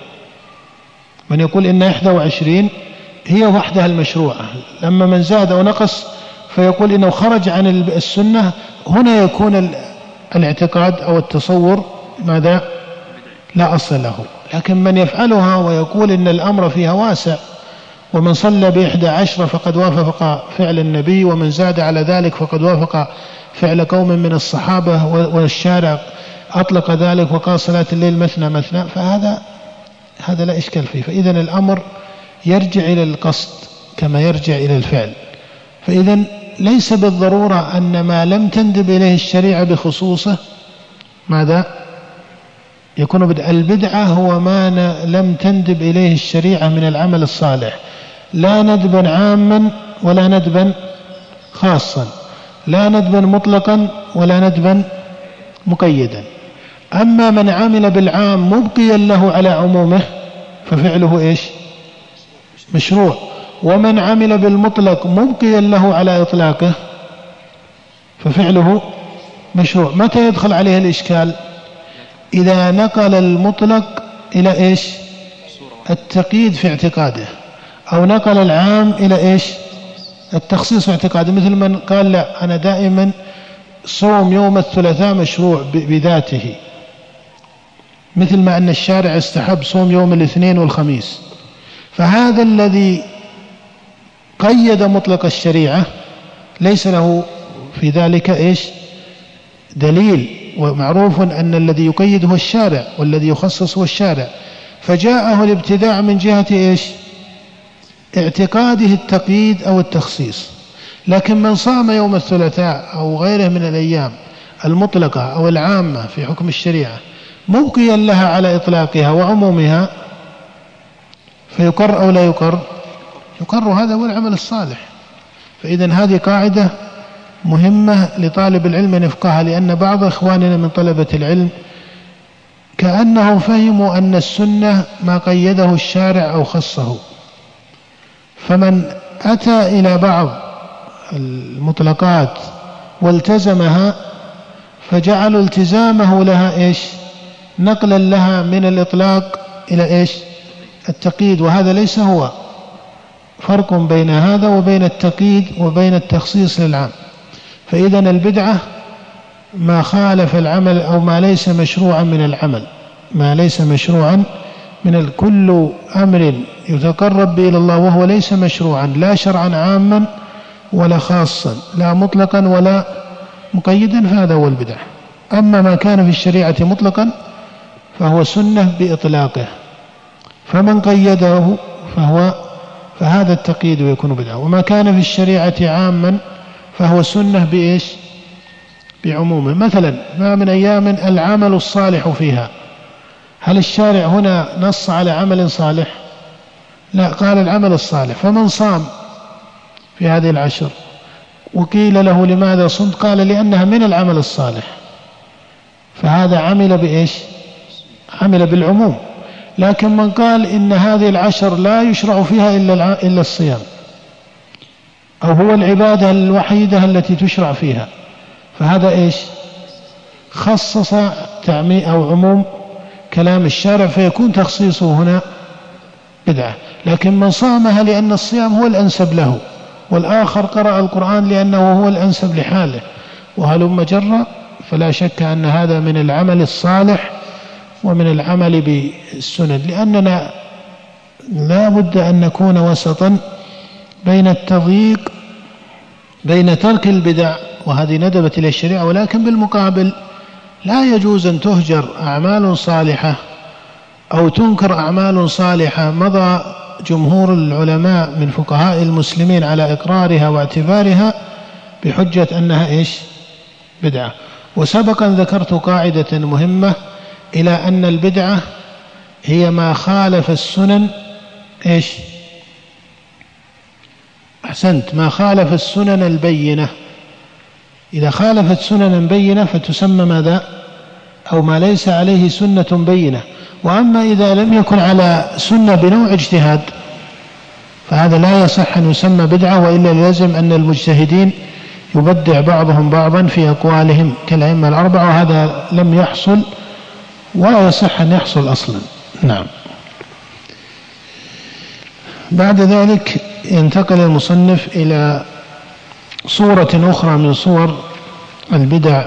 من يقول إن 21 هي وحدها المشروعة، لما من زاد أو نقص فيقول إنه خرج عن السنة. هنا يكون الاعتقاد أو التصور ماذا؟ لا أصل له. لكن من يفعلها ويقول إن الأمر فيها واسع، ومن صلى ب11 فقد وافق فعل النبي، ومن زاد على ذلك فقد وافق فعل قوم من الصحابة، والشارع أطلق ذلك وقال صلاة الليل مثنى مثنى، فهذا لا إشكال فيه. فإذن الأمر يرجع إلى القصد كما يرجع إلى الفعل. فإذن ليس بالضرورة أن ما لم تندب إليه الشريعة بخصوصه ماذا؟ يكون بدعة. البدعة هو ما لم تندب إليه الشريعة من العمل الصالح، لا ندبا عاما ولا ندبا خاصا، لا ندبا مطلقا ولا ندبا مقيدا. أما من عمل بالعام مبقيا له على عمومه ففعله إيش؟ مشروع. ومن عمل بالمطلق مبقيا له على إطلاقه ففعله مشروع. متى يدخل عليه الإشكال؟ إذا نقل المطلق إلى إيش؟ التقييد في اعتقاده، أو نقل العام إلى إيش؟ التخصيص في اعتقاده. مثل من قال لا أنا دائما صوم يوم الثلاثاء مشروع بذاته، مثل ما أن الشارع استحب صوم يوم الاثنين والخميس. فهذا الذي قيد مطلق الشريعة ليس له في ذلك إيش؟ دليل، ومعروف أن الذي يقيد هو الشارع والذي يخصص هو الشارع، فجاءه الابتداع من جهة إيش؟ اعتقاده التقييد أو التخصيص. لكن من صام يوم الثلاثاء أو غيره من الأيام المطلقة أو العامة في حكم الشريعة مبقيا لها على إطلاقها وعمومها فيقر أو لا يقر؟ يقر. هذا هو العمل الصالح. فإذن هذه قاعدة مهمة لطالب العلم أن يفقهها، لأن بعض إخواننا من طلبة العلم كأنهم فهموا أن السنة ما قيده الشارع أو خصه، فمن أتى إلى بعض المطلقات والتزمها فجعلوا التزامه لها إيش؟ نقلا لها من الإطلاق إلى إيش؟ التقييد. وهذا ليس هو. فرق بين هذا وبين التقييد وبين التخصيص للعام. فإذن البدعة ما خالف العمل أو ما ليس مشروعا من العمل، ما ليس مشروعا من كل أمر يتقرب به إلى الله وهو ليس مشروعا لا شرعا عاما ولا خاصا، لا مطلقا ولا مقيدا، فهذا هو البدعة. أما ما كان في الشريعة مطلقا فهو سنة بإطلاقه، فمن قيده فهذا التقييد يكون بدعة. وما كان في الشريعة عاما فهو سنة بإيش؟ بعمومه. مثلا ما من أيام العمل الصالح فيها، هل الشارع هنا نص على عمل صالح؟ لا، قال العمل الصالح. فمن صام في هذه العشر وقيل له لماذا صمت؟ قال لأنها من العمل الصالح، فهذا عمل بإيش؟ عمل بالعموم. لكن من قال إن هذه العشر لا يشرع فيها إلا الصيام، أو هو العبادة الوحيدة التي تشرع فيها، فهذا إيش؟ خصص تعميم أو عموم كلام الشارع، فيكون تخصيصه هنا بدعة. لكن من صامها لأن الصيام هو الأنسب له، والآخر قرأ القرآن لأنه هو الأنسب لحاله، وهلم جرى، فلا شك أن هذا من العمل الصالح ومن العمل بالسنن. لأننا لا بد أن نكون وسطا بين التضييق بين ترك البدع، وهذه ندبت إلى الشريعة، ولكن بالمقابل لا يجوز أن تهجر أعمال صالحة أو تنكر أعمال صالحة مضى جمهور العلماء من فقهاء المسلمين على إقرارها واعتبارها بحجة أنها إيش؟ بدعة. وسبقا ذكرت قاعدة مهمة إلى أن البدعة هي ما خالف السنن إيش؟ أحسنت، ما خالف السنن البينة. إذا خالفت سنن بينة فتسمى ماذا؟ أو ما ليس عليه سنة بينة. وأما إذا لم يكن على سنة بنوع اجتهاد فهذا لا يصح أن يسمى بدعة، وإلا لازم أن المجتهدين يبدع بعضهم بعضا في أقوالهم كالأئمة الأربعة، وهذا لم يحصل ولا يصح أن يحصل أصلا. نعم. بعد ذلك ينتقل المصنف إلى صورة أخرى من صور البدع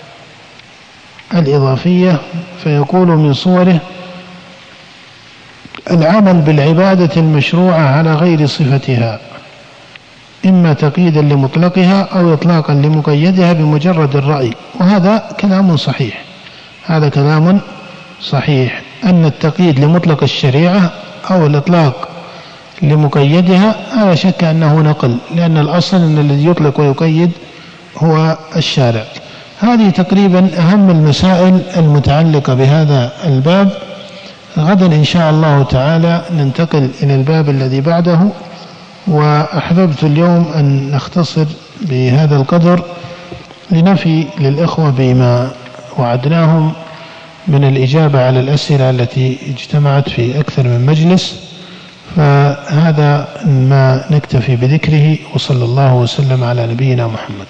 الإضافية، فيقول من صوره العمل بالعبادة المشروعة على غير صفتها، إما تقييدا لمطلقها أو إطلاقا لمقيدها بمجرد الرأي. وهذا كلام صحيح، هذا كلام صحيح أن التقييد لمطلق الشريعة أو الإطلاق لمقيدها لا شك أنه نقل، لأن الأصل أن الذي يطلق ويقيد هو الشارع. هذه تقريبا أهم المسائل المتعلقة بهذا الباب. غدا إن شاء الله تعالى ننتقل إلى الباب الذي بعده، وأحببت اليوم أن نختصر بهذا القدر لنفي للإخوة بما وعدناهم من الإجابة على الأسئلة التي اجتمعت في أكثر من مجلس. فهذا ما نكتفي بذكره، وصلى الله وسلم على نبينا محمد.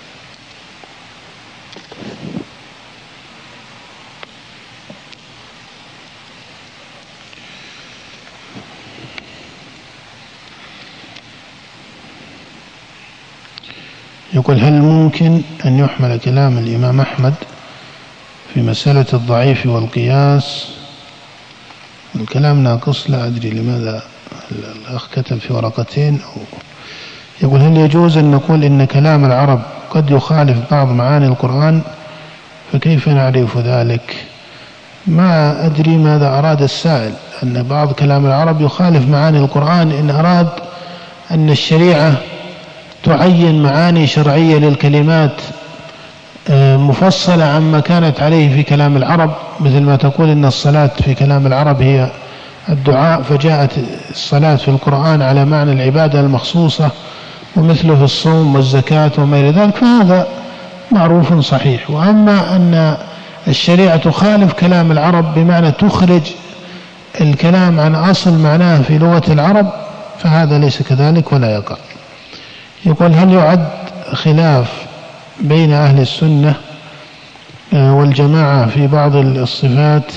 يقول: هل ممكن أن يحمل كلام الإمام أحمد في مسألة الضعيف والقياس؟ الكلام ناقص، لا أدري لماذا الأخ كتب في ورقتين. يقول: هل يجوز أن نقول إن كلام العرب قد يخالف بعض معاني القرآن؟ فكيف نعرف ذلك؟ ما أدري ماذا أراد السائل، أن بعض كلام العرب يخالف معاني القرآن. إن أراد أن الشريعة تعين معاني شرعية للكلمات مفصلة عما كانت عليه في كلام العرب، مثل ما تقول إن الصلاة في كلام العرب هي الدعاء، فجاءت الصلاة في القرآن على معنى العبادة المخصوصة، ومثله في الصوم والزكاة وما إلى ذلك، فهذا معروف صحيح. وأما أن الشريعة تخالف كلام العرب بمعنى تخرج الكلام عن أصل معناه في لغة العرب، فهذا ليس كذلك ولا يقع. يقول: هل يعد خلاف بين أهل السنة والجماعة في بعض الصفات،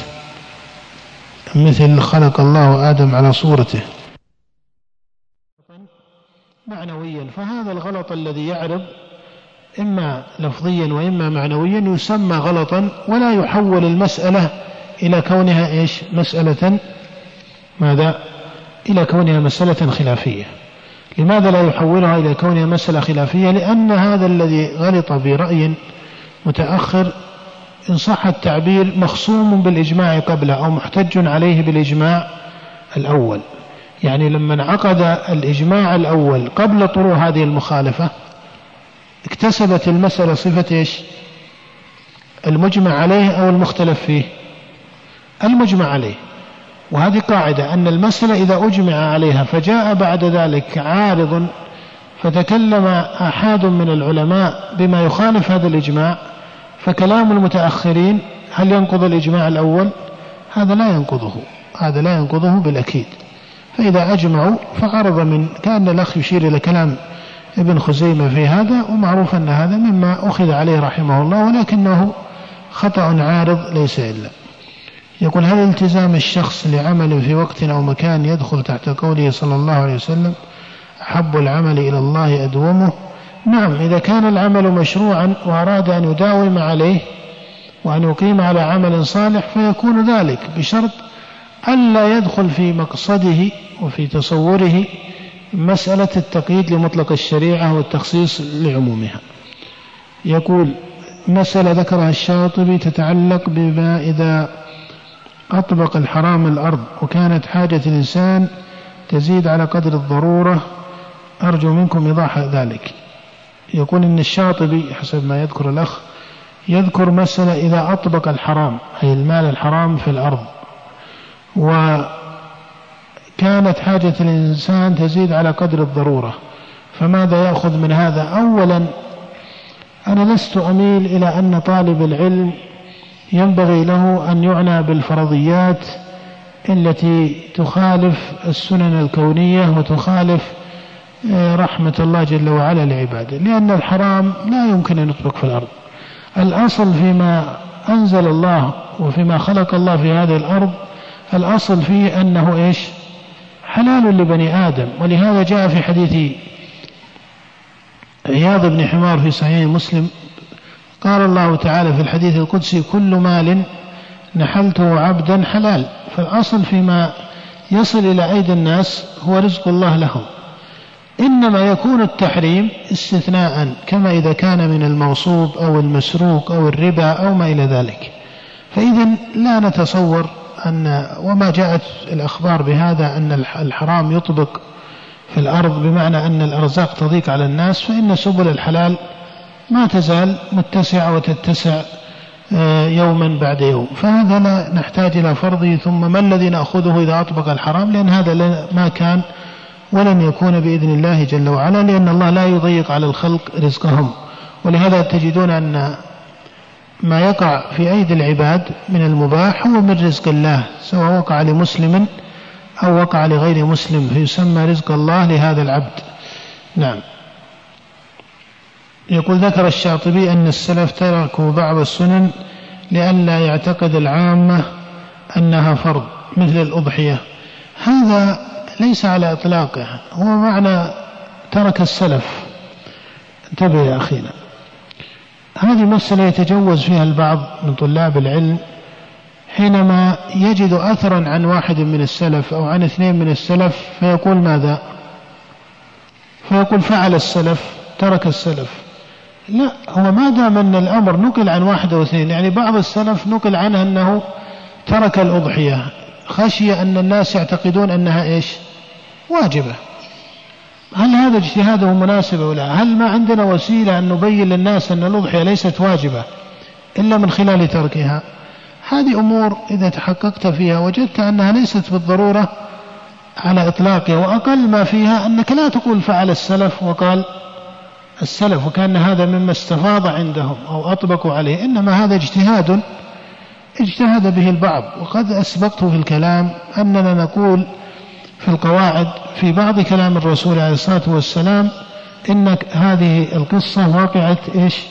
مثل خلق الله آدم على صورته، معنويا؟ فهذا الغلط الذي يعرض إما لفظيا وإما معنويا يسمى غلطا، ولا يحول المسألة إلى كونها إيش؟ مسألة ماذا؟ إلى كونها مسألة خلافية. لماذا لا يحولها إلى كونها مسألة خلافية؟ لأن هذا الذي غلط برأي متأخر إن صح التعبير مخصوم بالإجماع قبله، أو محتج عليه بالإجماع الأول. يعني لما انعقد الإجماع الأول قبل طلوع هذه المخالفة اكتسبت المسألة صفة إيش؟ المجمع عليه أو المختلف فيه؟ المجمع عليه. وهذه قاعدة، أن المسألة إذا أجمع عليها فجاء بعد ذلك عارض فتكلم أحد من العلماء بما يخالف هذا الإجماع، فكلام المتأخرين هل ينقض الإجماع الأول؟ هذا لا ينقضه، هذا لا ينقضه بالأكيد. فإذا أجمعوا فعرض من كأن الأخ يشير إلى كلام ابن خزيمة في هذا، ومعروف أن هذا مما أخذ عليه رحمه الله، ولكنه خطأ عارض ليس إلا. يقول: هل التزام الشخص لعمل في وقت أو مكان يدخل تحت قوله صلى الله عليه وسلم أحب العمل إلى الله أدومه؟ نعم، إذا كان العمل مشروعا وأراد أن يداوم عليه وأن يقيم على عمل صالح فيكون ذلك، بشرط ألا يدخل في مقصده وفي تصوره مسألة التقييد لمطلق الشريعة والتخصيص لعمومها. يقول: مسألة ذكرها الشاطبي تتعلق بما إذا أطبق الحرام الأرض وكانت حاجة الإنسان تزيد على قدر الضرورة، أرجو منكم إيضاح ذلك. يقول إن الشاطبي حسب ما يذكر الأخ يذكر مسألة إذا أطبق الحرام، أي المال الحرام في الأرض، وكانت حاجة الإنسان تزيد على قدر الضرورة، فماذا يأخذ من هذا؟ أولا أنا لست أميل إلى أن طالب العلم ينبغي له أن يعنى بالفرضيات التي تخالف السنن الكونية وتخالف رحمة الله جل وعلا لعباده، لأن الحرام لا يمكن أن يطبق في الأرض. الأصل فيما أنزل الله وفيما خلق الله في هذه الأرض، الأصل فيه أنه حلال لبني آدم. ولهذا جاء في حديث عياض بن حمار في صحيح مسلم قال الله تعالى في الحديث القدسي: كل مال نحلته عبدا حلال. فالأصل فيما يصل إلى أيدي الناس هو رزق الله لهم، إنما يكون التحريم استثناء، كما إذا كان من المغصوب أو المسروق أو الربا أو ما إلى ذلك. فإذا لا نتصور وما جاءت الأخبار بهذا أن الحرام يطبق في الأرض بمعنى أن الأرزاق تضيق على الناس، فإن سبل الحلال ما تزال متسعة وتتسع يوما بعد يوم. فهذا لا نحتاج إلى فرضه. ثم ما الذي نأخذه إذا أطبق الحرام؟ لأن هذا ما كان ولن يكون بإذن الله جل وعلا، لأن الله لا يضيق على الخلق رزقهم. ولهذا تجدون أن ما يقع في أيدي العباد من المباح هو من رزق الله، سواء وقع لمسلم أو وقع لغير مسلم، فيسمى رزق الله لهذا العبد. نعم. يقول: ذكر الشاطبي أن السلف تركوا بعض السنن لئلا يعتقد العامة أنها فرض مثل الأضحية. هذا ليس على إطلاقه، هو معنى ترك السلف. انتبه يا أخينا، هذه مسألة يتجوز فيها البعض من طلاب العلم حينما يجد أثرا عن واحد من السلف أو عن اثنين من السلف فيقول ماذا؟ فيقول فعل السلف، ترك السلف. لا، هو ما دام أن الأمر نقل عن واحد أو اثنين، يعني بعض السلف نقل عنه أنه ترك الأضحية خشية أن الناس يعتقدون أنها واجبة. هل هذا اجتهاده مناسب أو لا؟ هل ما عندنا وسيلة أن نبين للناس أن الأضحية ليست واجبة إلا من خلال تركها؟ هذه أمور إذا تحققت فيها وجدت أنها ليست بالضرورة على إطلاقها، وأقل ما فيها أنك لا تقول فعل السلف وقال السلف وكان هذا مما استفاض عندهم أو أطبقوا عليه، إنما هذا اجتهد به البعض. وقد أسبقته في الكلام أننا نقول في القواعد في بعض كلام الرسول عليه الصلاة والسلام إن هذه القصة واقعة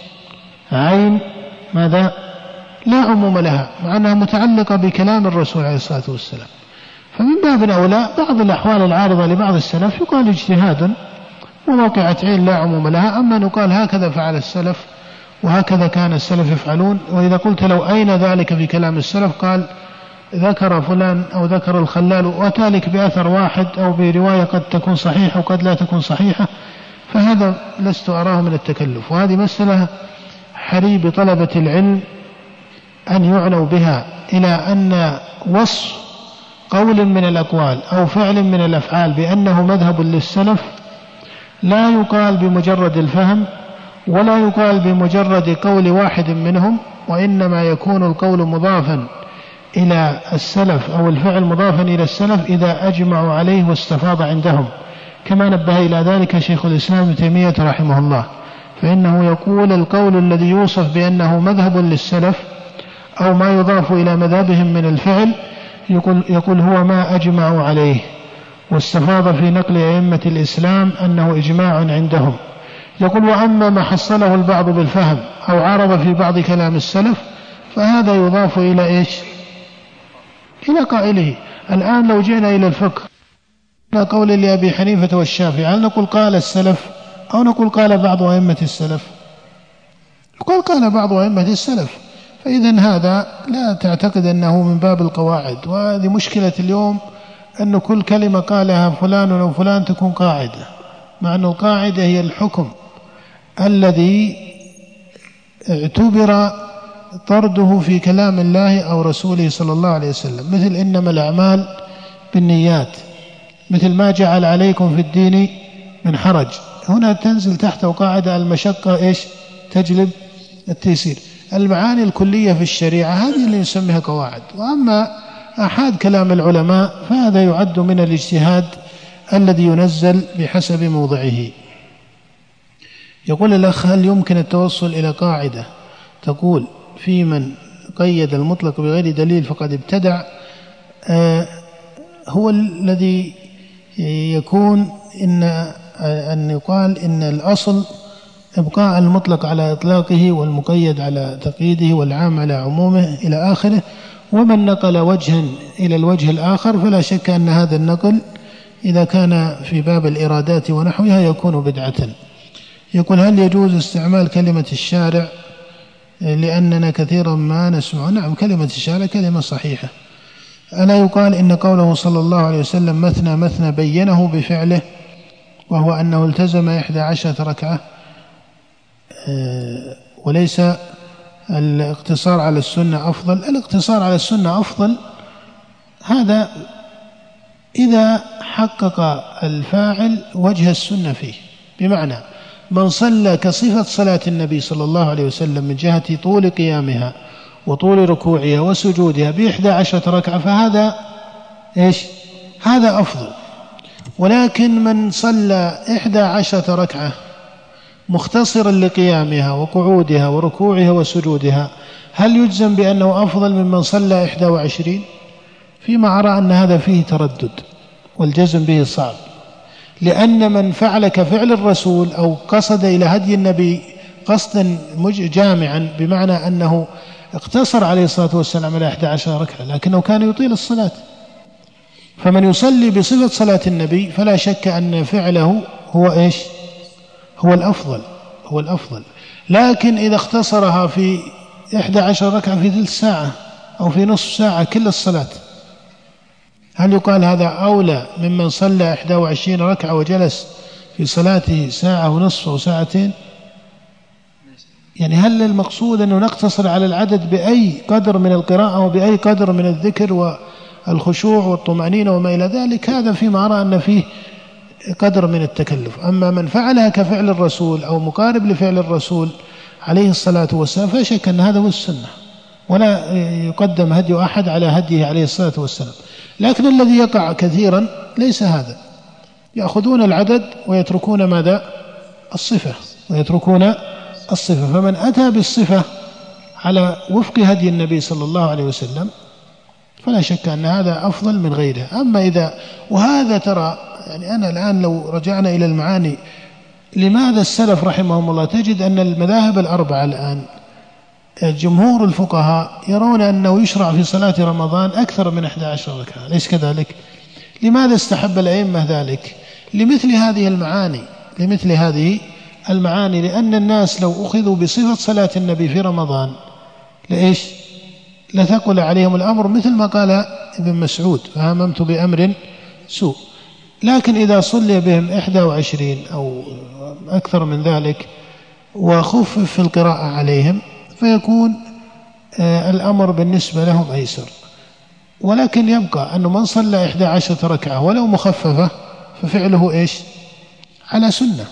عين ماذا؟ لا عموم لها، مع أنها متعلقة بكلام الرسول عليه الصلاة والسلام. فمن باب أولى بعض الأحوال العارضة لبعض السلف يقال اجتهاد وواقعة عين لا عموم لها. أما نقال هكذا فعل السلف وهكذا كان السلف يفعلون. وإذا قلت لو أين ذلك في كلام السلف؟ قال ذكر فلان أو ذكر الخلال، وتالك بأثر واحد أو برواية قد تكون صحيحة وقد لا تكون صحيحة، فهذا لست أراه من التكلف. وهذه مسألة حري بطلبة العلم أن يعنوا بها، إلى أن وصف قول من الأقوال أو فعل من الأفعال بأنه مذهب للسلف لا يقال بمجرد الفهم ولا يقال بمجرد قول واحد منهم، وإنما يكون القول مضافا إلى السلف أو الفعل مضافا إلى السلف إذا أجمعوا عليه واستفاض عندهم، كما نبه إلى ذلك شيخ الإسلام ابن تيمية رحمه الله. فإنه يقول القول الذي يوصف بأنه مذهب للسلف أو ما يضاف إلى مذهبهم من الفعل يقول هو ما أجمعوا عليه، واستفاض في نقل أئمة الإسلام أنه إجماع عندهم. يقول وأما ما حصله البعض بالفهم أو عارض في بعض كلام السلف فهذا يضاف إلى إلى قائله. الآن لو جئنا إلى الفقه قول لأبي حنيفة والشافعي، هل نقول قال السلف أو نقول قال بعض أئمة السلف؟ قال بعض أئمة السلف. فإذا هذا لا تعتقد أنه من باب القواعد. وهذه مشكلة اليوم أن كل كلمة قالها فلان أو فلان تكون قاعدة، مع أن القاعدة هي الحكم الذي اعتبر طرده في كلام الله أو رسوله صلى الله عليه وسلم، مثل إنما الأعمال بالنيات، مثل ما جعل عليكم في الدين من حرج. هنا تنزل تحته قاعدة المشقة تجلب التيسير. المعاني الكلية في الشريعة هذه اللي نسميها قواعد. وأما أحد كلام العلماء فهذا يعد من الاجتهاد الذي ينزل بحسب موضعه. يقول الأخ هل يمكن التوصل إلى قاعدة تقول في من قيد المطلق بغير دليل فقد ابتدع؟ هو الذي يكون أن يقال إن الأصل إبقاء المطلق على إطلاقه والمقيد على تقييده والعام على عمومه إلى آخره. ومن نقل وجها إلى الوجه الآخر فلا شك أن هذا النقل إذا كان في باب الإرادات ونحوها يكون بدعة. يقول: هل يجوز استعمال كلمة الشارع لأننا كثيرا ما نسمع؟ نعم، كلمة الشارع كلمة صحيحة. ألا يقال إن قوله صلى الله عليه وسلم مثنى مثنى بينه بفعله، وهو أنه التزم 11 ركعة، وليس الاقتصار على السنة أفضل؟ الاقتصار على السنة أفضل هذا إذا حقق الفاعل وجه السنة فيه، بمعنى من صلى كصفة صلاة النبي صلى الله عليه وسلم من جهة طول قيامها وطول ركوعها وسجودها ب11 ركعة فهذا هذا أفضل. ولكن من صلى 11 ركعة مختصرا لقيامها وقعودها وركوعها وسجودها، هل يجزم بأنه أفضل ممن صلى 21؟ فيما أرى أن هذا فيه تردد والجزم به صعب، لأن من فعل كفعل الرسول أو قصد إلى هدي النبي قصدا جامعا، بمعنى أنه اقتصر عليه الصلاة والسلام على 11 ركعة لكنه كان يطيل الصلاة، فمن يصلي بصفة صلاة النبي فلا شك أن فعله هو الأفضل. لكن إذا اختصرها في 11 ركعة في ثلث ساعة أو في نصف ساعة كل الصلاة، هل يقال هذا أولى ممن صلى 21 ركعة وجلس في صلاته ساعة ونصف أو ساعتين؟ يعني هل المقصود أنه نقتصر على العدد بأي قدر من القراءة وبأي قدر من الذكر والخشوع والطمأنينة وما إلى ذلك؟ هذا فيما أرى أن فيه قدر من التكلف. أما من فعلها كفعل الرسول أو مقارب لفعل الرسول عليه الصلاة والسلام فشك أن هذا هو السنة، ولا يقدم هدي أحد على هديه عليه الصلاة والسلام. لكن الذي يقع كثيرا ليس هذا، يأخذون العدد ويتركون ماذا؟ الصفة، فمن أتى بالصفة على وفق هدي النبي صلى الله عليه وسلم فلا شك أن هذا أفضل من غيره. أما إذا وهذا ترى، يعني أنا الآن لو رجعنا إلى المعاني، لماذا السلف رحمهم الله تجد أن المذاهب الأربعة الآن جمهور الفقهاء يرون أنه يشرع في صلاة رمضان أكثر من 11 ركعة، ليس كذلك؟ لماذا استحب الأئمة ذلك؟ لمثل هذه المعاني، لأن الناس لو أخذوا بصفة صلاة النبي في رمضان لثقل عليهم الأمر، مثل ما قال ابن مسعود: فهممت بأمر سوء. لكن إذا صلي بهم 21 أو أكثر من ذلك وخفف في القراءة عليهم فيكون الأمر بالنسبة لهم أيسر. ولكن يبقى أنه من صلى 11 ركعة ولو مخففة ففعله على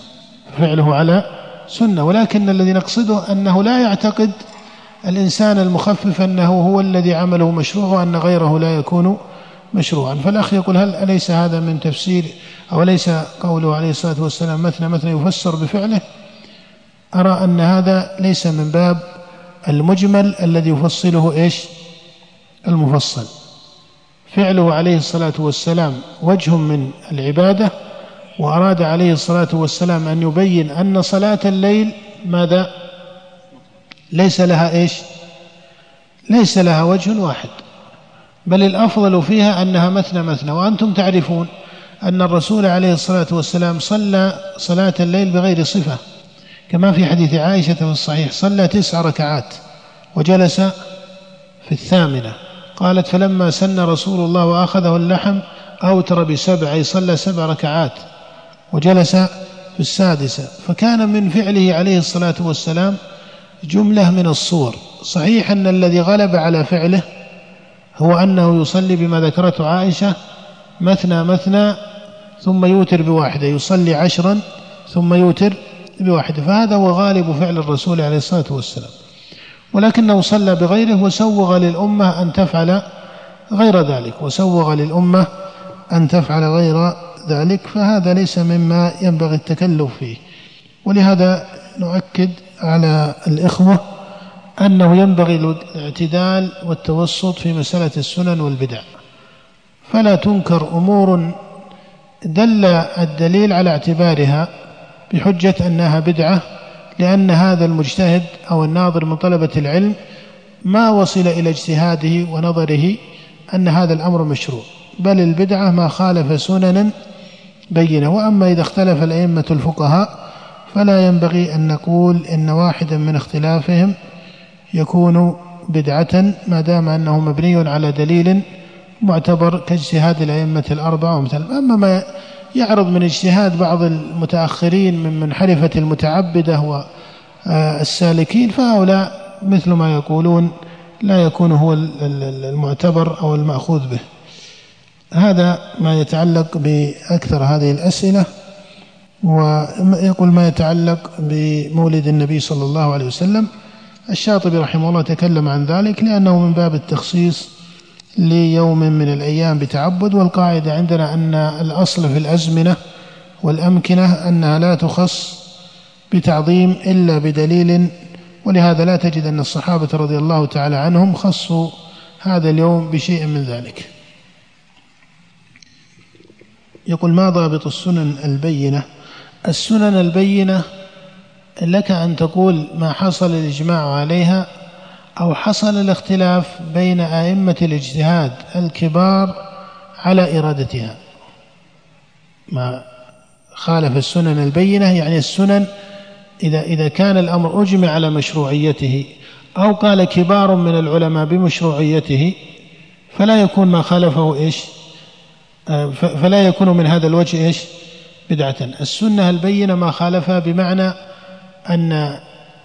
سنة. ولكن الذي نقصده أنه لا يعتقد الإنسان المخفف أنه هو الذي عمله مشروع وأن غيره لا يكون مشروعا. فالأخ يقول: هل أليس هذا من تفسير، أو ليس قوله عليه الصلاة والسلام مثنى مثنى يفسر بفعله؟ أرى أن هذا ليس من باب المجمل الذي يفصله المفصل. فعله عليه الصلاة والسلام وجه من العبادة، وأراد عليه الصلاة والسلام أن يبين أن صلاة الليل ماذا؟ ليس لها وجه واحد، بل الأفضل فيها أنها مثنى مثنى. وأنتم تعرفون أن الرسول عليه الصلاة والسلام صلى صلاة الليل بغير صفة، كما في حديث عائشة في الصحيح: صلى 9 ركعات وجلس في 8. قالت: فلما سن رسول الله وأخذه اللحم أوتر ب7، أي صلى 7 ركعات وجلس في 6. فكان من فعله عليه الصلاة والسلام جملة من الصور. صحيح أن الذي غلب على فعله هو أنه يصلي بما ذكرته عائشة: مثنى مثنى ثم يوتر ب1، يصلي 10 ثم يوتر ب1. فهذا هو غالب فعل الرسول عليه الصلاة والسلام، ولكنه صلى بغيره وسوغ للأمة أن تفعل غير ذلك. فهذا ليس مما ينبغي التكلف فيه. ولهذا نؤكد على الإخوة أنه ينبغي الاعتدال والتوسط في مسألة السنن والبدع. فلا تنكر أمور دل الدليل على اعتبارها بحجة أنها بدعة، لأن هذا المجتهد أو الناظر من طلبة العلم ما وصل إلى اجتهاده ونظره أن هذا الأمر مشروع، بل البدعة ما خالف سننا بينة. وأما إذا اختلف الأئمة الفقهاء فلا ينبغي أن نقول إن واحدا من اختلافهم يكون بدعة ما دام أنه مبني على دليل معتبر كاجتهاد الأئمة الأربعة ومثلا. أما ما يعرض من اجتهاد بعض المتأخرين من منحرفة المتعبدة والسالكين فهؤلاء مثل ما يقولون لا يكون هو المعتبر أو المأخوذ به. هذا ما يتعلق بأكثر هذه الأسئلة. ويقول ما يتعلق بمولد النبي صلى الله عليه وسلم، الشاطبي رحمه الله تكلم عن ذلك لأنه من باب التخصيص ليوم من الأيام بتعبد، والقاعدة عندنا أن الأصل في الأزمنة والأمكنة أنها لا تخص بتعظيم إلا بدليل، ولهذا لا تجد أن الصحابة رضي الله تعالى عنهم خصوا هذا اليوم بشيء من ذلك. يقول ما ضابط السنن البينة؟ السنن البينة لك أن تقول ما حصل الإجماع عليها أو حصل الاختلاف بين أئمة الاجتهاد الكبار على إرادتها. ما خالف السنن البينة يعني السنن إذا كان الأمر أجمع على مشروعيته أو قال كبار من العلماء بمشروعيته فلا يكون ما خالفه فلا يكون من هذا الوجه بدعة. السنة البينة ما خالفها بمعنى أن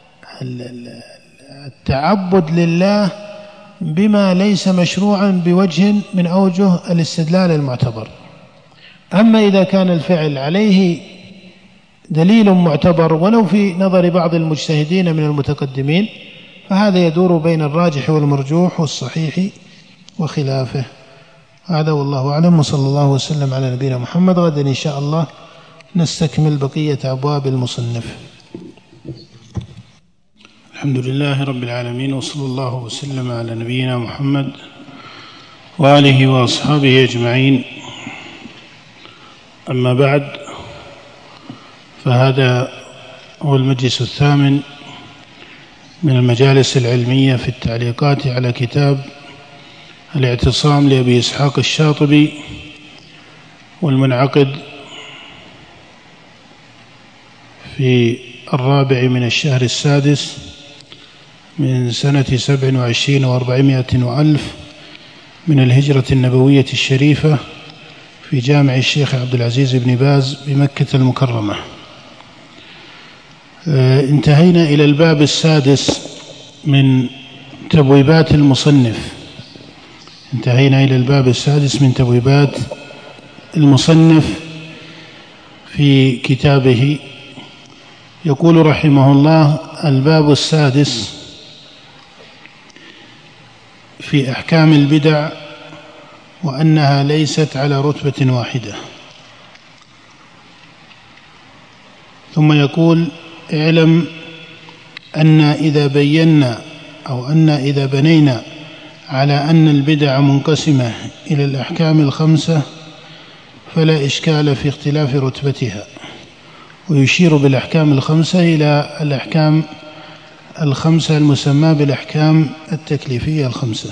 التعبد لله بما ليس مشروعا بوجه من أوجه الاستدلال المعتبر. أما إذا كان الفعل عليه دليل معتبر ولو في نظر بعض المجتهدين من المتقدمين فهذا يدور بين الراجح والمرجوح والصحيح وخلافه. هذا والله أعلم، وصلى الله وسلم على نبينا محمد. غدا إن شاء الله نستكمل بقية أبواب المصنف. الحمد لله رب العالمين، وصلى الله وسلم على نبينا محمد وآله وأصحابه أجمعين. أما بعد، فهذا هو المجلس الثامن من المجالس العلمية في التعليقات على كتاب الاعتصام لأبي إسحاق الشاطبي، والمنعقد في 4 من الشهر 6 من سنة 27 و400 وألف من الهجرة النبوية الشريفة في جامع الشيخ عبد العزيز بن باز بمكة المكرمة. انتهينا إلى الباب 6 من تبويبات المصنف. انتهينا إلى الباب 6 من تبويبات المصنف في كتابه. يقول رحمه الله: الباب 6 في أحكام البدع وأنها ليست على رتبة واحدة. ثم يقول: اعلم أن إذا بينا أو أن إذا بنينا على أن البدع منقسمة إلى الأحكام 5 فلا إشكال في اختلاف رتبتها. ويشير بالأحكام 5 إلى الأحكام 5 المسمى بالأحكام التكليفية 5.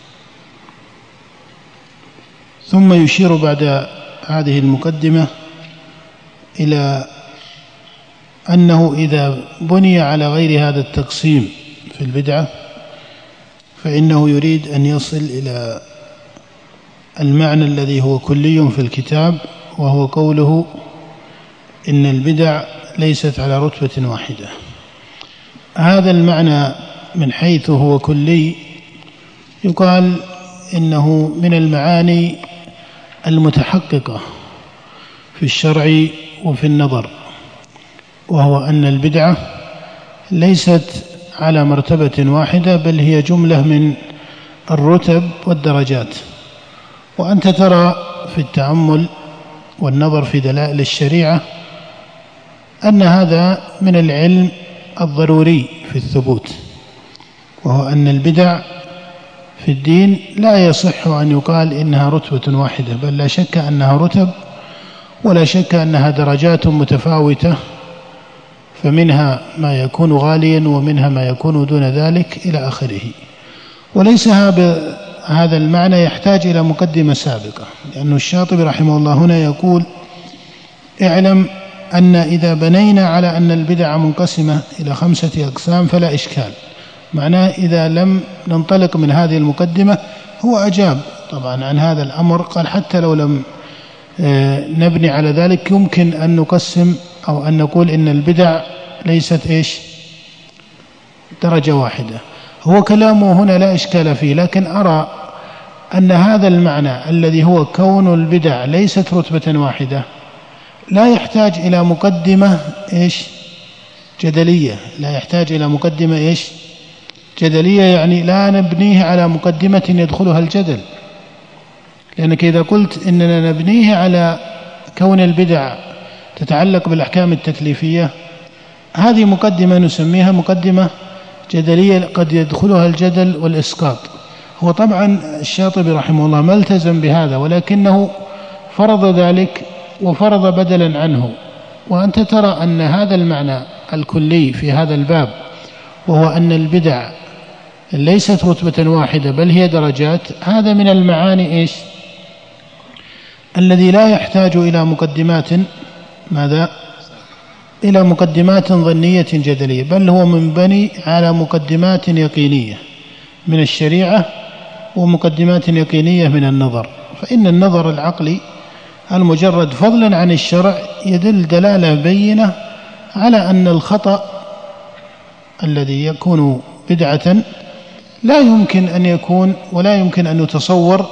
ثم يشير بعد هذه المقدمة إلى أنه إذا بني على غير هذا التقسيم في البدعة فإنه يريد أن يصل إلى المعنى الذي هو كلي في الكتاب، وهو قوله إن البدع ليست على رتبة واحدة. هذا المعنى من حيث هو كلي يقال إنه من المعاني المتحققة في الشرع وفي النظر، وهو أن البدعة ليست على مرتبة واحدة بل هي جملة من الرتب والدرجات. وأنت ترى في التأمل والنظر في دلائل الشريعة أن هذا من العلم الضروري في الثبوت، وهو أن البدع في الدين لا يصح أن يقال إنها رتبة واحدة، بل لا شك أنها رتب، ولا شك أنها درجات متفاوتة، فمنها ما يكون غاليا ومنها ما يكون دون ذلك إلى آخره. وليس هذا المعنى يحتاج إلى مقدمة سابقة، لأن الشاطبي رحمه الله هنا يقول: اعلم أن إذا بنينا على أن البدع منقسمة إلى 5 أقسام فلا إشكال. معناه إذا لم ننطلق من هذه المقدمة، هو أجاب طبعا عن هذا الأمر، قال حتى لو لم نبني على ذلك يمكن أن نقسم أو أن نقول إن البدع ليست درجة واحدة. هو كلامه هنا لا إشكال فيه، لكن أرى أن هذا المعنى الذي هو كون البدع ليست رتبة واحدة لا يحتاج إلى مقدمة جدلية، لا يحتاج إلى مقدمة جدلية، يعني لا نبنيه على مقدمة يدخلها الجدل، لأنك إذا قلت إننا نبنيه على كون البدع تتعلق بالأحكام التكليفية، هذه مقدمة نسميها مقدمة جدلية قد يدخلها الجدل والإسقاط. هو طبعا الشاطبي رحمه الله ما التزم بهذا، ولكنه فرض ذلك وفرض بدلا عنه. وأنت ترى أن هذا المعنى الكلي في هذا الباب، وهو أن البدع ليست رتبة واحدة بل هي درجات، هذا من المعاني الذي لا يحتاج إلى مقدمات إلى مقدمات ظنية جدلية، بل هو منبني على مقدمات يقينية من الشريعة ومقدمات يقينية من النظر. فإن النظر العقلي المجرد فضلا عن الشرع يدل دلالة بينة على أن الخطأ الذي يكون بدعة لا يمكن أن يكون ولا يمكن أن يتصور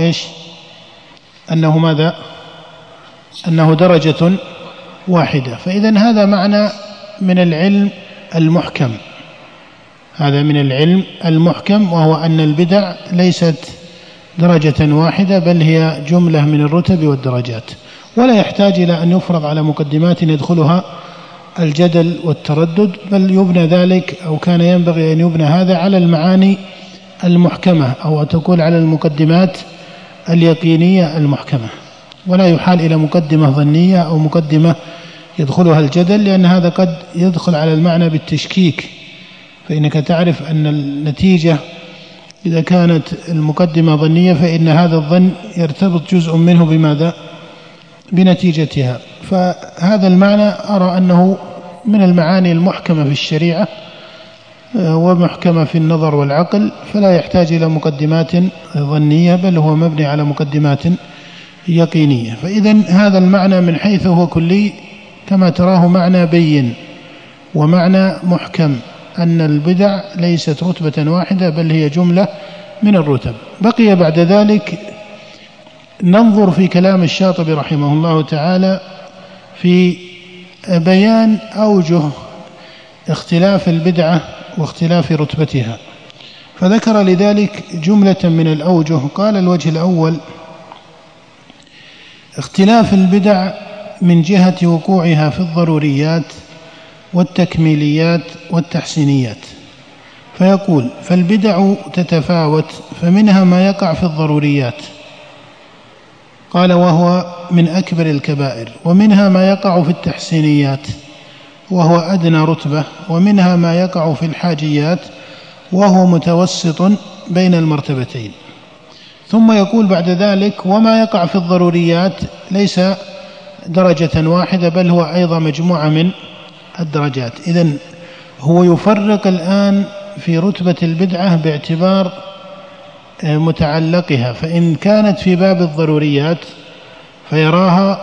أنه درجة واحدة. فإذن هذا معنى من العلم المحكم، هذا من العلم المحكم، وهو أن البدع ليست درجة واحدة بل هي جملة من الرتب والدرجات، ولا يحتاج إلى أن يفرض على مقدمات يدخلها الجدل والتردد، بل يبنى ذلك أو كان ينبغي أن يبنى هذا على المعاني المحكمة، أو تقول على المقدمات اليقينية المحكمة، ولا يحال إلى مقدمة ظنية أو مقدمة يدخلها الجدل، لأن هذا قد يدخل على المعنى بالتشكيك. فإنك تعرف أن النتيجة إذا كانت المقدمة ظنية فإن هذا الظن يرتبط جزء منه بماذا؟ بنتيجتها. فهذا المعنى أرى أنه من المعاني المحكمة في الشريعة ومحكمة في النظر والعقل، فلا يحتاج إلى مقدمات ظنية بل هو مبني على مقدمات يقينية. فإذن هذا المعنى من حيث هو كلي كما تراه معنى بين ومعنى محكم، أن البدع ليست رتبة واحدة بل هي جملة من الرتب. بقي بعد ذلك ننظر في كلام الشاطبي رحمه الله تعالى في بيان أوجه اختلاف البدعة واختلاف رتبتها، فذكر لذلك جملة من الأوجه. قال: الوجه الأول: اختلاف البدع من جهة وقوعها في الضروريات والتكميليات والتحسينيات. فيقول: فالبدع تتفاوت، فمنها ما يقع في الضروريات، قال وهو من أكبر الكبائر، ومنها ما يقع في التحسينيات وهو أدنى رتبة، ومنها ما يقع في الحاجيات وهو متوسط بين المرتبتين. ثم يقول بعد ذلك: وما يقع في الضروريات ليس درجة واحدة بل هو أيضا مجموعة من الدرجات. إذن هو يفرق الآن في رتبة البدعة باعتبار متعلقها، فإن كانت في باب الضروريات فيراها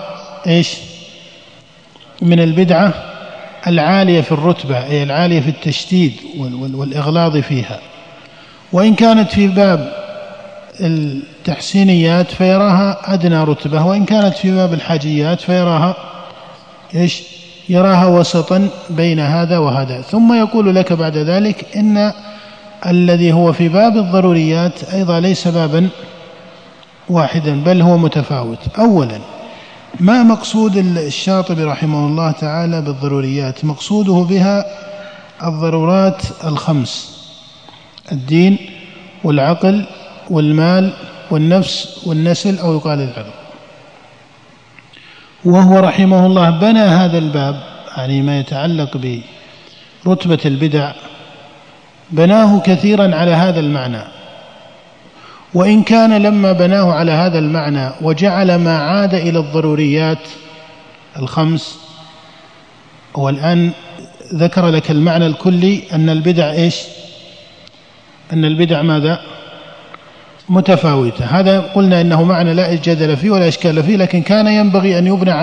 من البدعة العالية في الرتبة، أي العالية في التشديد والإغلاظ فيها. وإن كانت في باب التحسينيات فيراها أدنى رتبة، وإن كانت في باب الحاجيات فيراها يراها وسطا بين هذا وهذا. ثم يقول لك بعد ذلك إن الذي هو في باب الضروريات أيضا ليس بابا واحدا بل هو متفاوت. أولا، ما مقصود الشاطبي رحمه الله تعالى بالضروريات؟ مقصوده بها الضرورات الخمس: الدين والعقل والمال والنفس والنسل، أو يقال العرض. وهو رحمه الله بنى هذا الباب، يعني ما يتعلق برتبة البدع، بناه كثيرا على هذا المعنى. وإن كان لما بناه على هذا المعنى وجعل ما عاد إلى الضروريات الخمس، والآن ذكر لك المعنى الكلي أن البدع إيش؟ أن البدع ماذا؟ متفاوتة. هذا قلنا إنه معنى لا جدل فيه ولا إشكال فيه، لكن كان ينبغي أن يبنى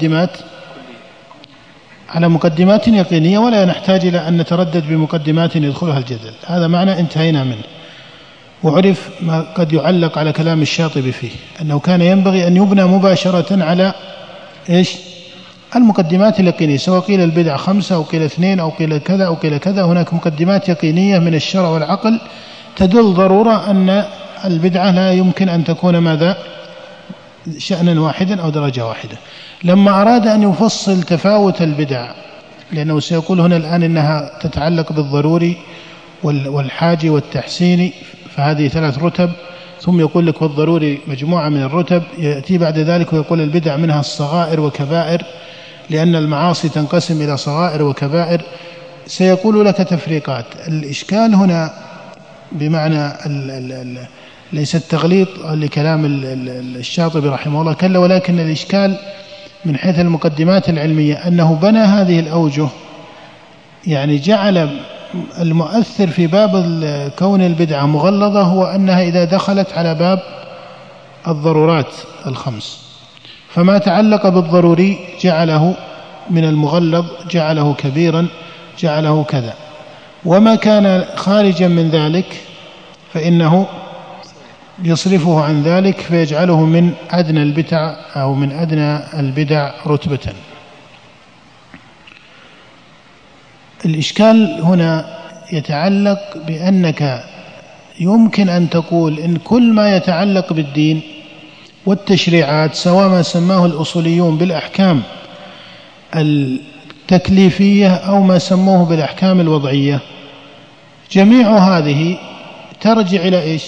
على مقدمات يقينية، ولا نحتاج إلى أن نتردد بمقدمات يدخلها الجدل. هذا معنى انتهينا منه. وعرف ما قد يعلق على كلام الشاطبي فيه، أنه كان ينبغي أن يبنى مباشرة على إيش؟ المقدمات اليقينية، سواء قيل البدع 5 أو قيل 2 أو قيل كذا أو قيل كذا، هناك مقدمات يقينية من الشرع والعقل تدل ضرورة أن البدعة لا يمكن أن تكون ماذا؟ شأنا واحدا أو درجة واحدة. لما أراد أن يفصل تفاوت البدع، لأنه سيقول هنا الآن إنها تتعلق بالضروري والحاجي والتحسيني، فهذه 3 رتب، ثم يقول لك والضروري مجموعة من الرتب، يأتي بعد ذلك ويقول البدع منها الصغائر وكبائر، لأن المعاصي تنقسم إلى صغائر وكبائر. سيقول لك تفريقات. الإشكال هنا بمعنى ليس التغليط لكلام الشاطبي رحمه الله كلا، ولكن الإشكال من حيث المقدمات العلمية أنه بنى هذه الأوجه، يعني جعل المؤثر في باب كون البدعة مغلظة هو أنها إذا دخلت على باب الضرورات الخمس، فما تعلق بالضروري جعله من المغلظ، جعله كبيرا، جعله كذا، وما كان خارجا من ذلك فإنه يصرفه عن ذلك فيجعله من أدنى البدع أو من أدنى البدع رتبة. الإشكال هنا يتعلق بأنك يمكن أن تقول إن كل ما يتعلق بالدين والتشريعات، سواء ما سماه الأصوليون بالأحكام التكليفية أو ما سموه بالأحكام الوضعية، جميع هذه ترجع إلى إيش؟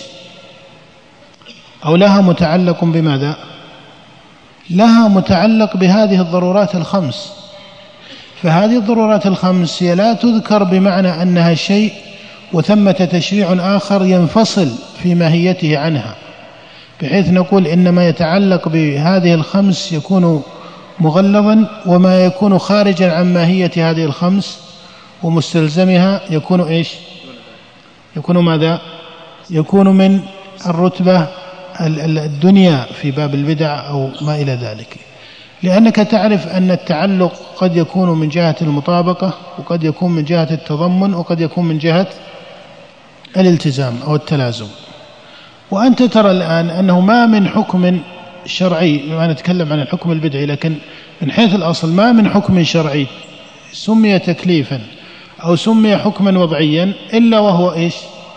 أو لها متعلق بماذا؟ لها متعلق بهذه الضرورات الخمس. فهذه الضرورات الخمس هي لا تذكر بمعنى أنها شيء وثمة تشريع آخر ينفصل في ماهيته عنها، بحيث نقول إن ما يتعلق بهذه الخمس يكون مغلظا، وما يكون خارجا عن ماهية هذه الخمس ومستلزمها يكون إيش؟ يكون ماذا؟ يكون من الرتبة الدنيا في باب البدع أو ما إلى ذلك. لأنك تعرف أن التعلق قد يكون من جهة المطابقة، وقد يكون من جهة التضمن، وقد يكون من جهة الالتزام أو التلازم. وأنت ترى الآن أنه ما من حكم شرعي، ما نتكلم عن الحكم البدعي، لكن من حيث الأصل ما من حكم شرعي سمي تكليفا أو سمي حكما وضعيا إلا وهو إيش؟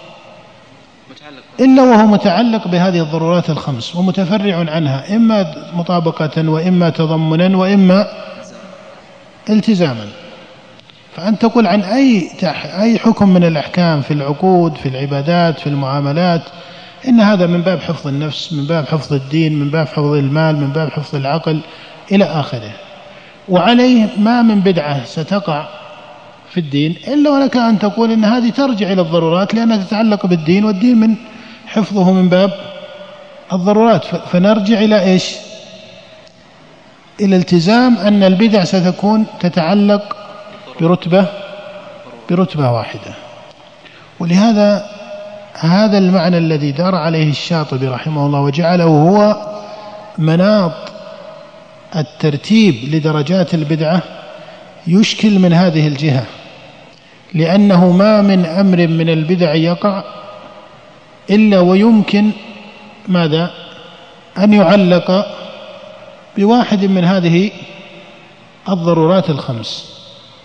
إلا وهو متعلق بهذه الضرورات الخمس ومتفرع عنها، إما مطابقة وإما تضمنا وإما التزاما. فأنت تقول عن أي حكم من الأحكام في العقود، في العبادات، في المعاملات، إن هذا من باب حفظ النفس، من باب حفظ الدين، من باب حفظ المال، من باب حفظ العقل إلى آخره. وعليه ما من بدعة ستقع في الدين إلا ولك أن تقول إن هذه ترجع إلى الضرورات لأنها تتعلق بالدين، والدين من حفظه من باب الضرورات. فنرجع إلى إيش؟ إلى التزام أن البدع ستكون تتعلق برتبة واحدة. ولهذا هذا المعنى الذي دار عليه الشاطبي رحمه الله وجعله هو مناط الترتيب لدرجات البدعة يشكل من هذه الجهة، لأنه ما من أمر من البدع يقع إلا ويمكن ماذا؟ أن يعلق بواحد من هذه الضرورات الخمس.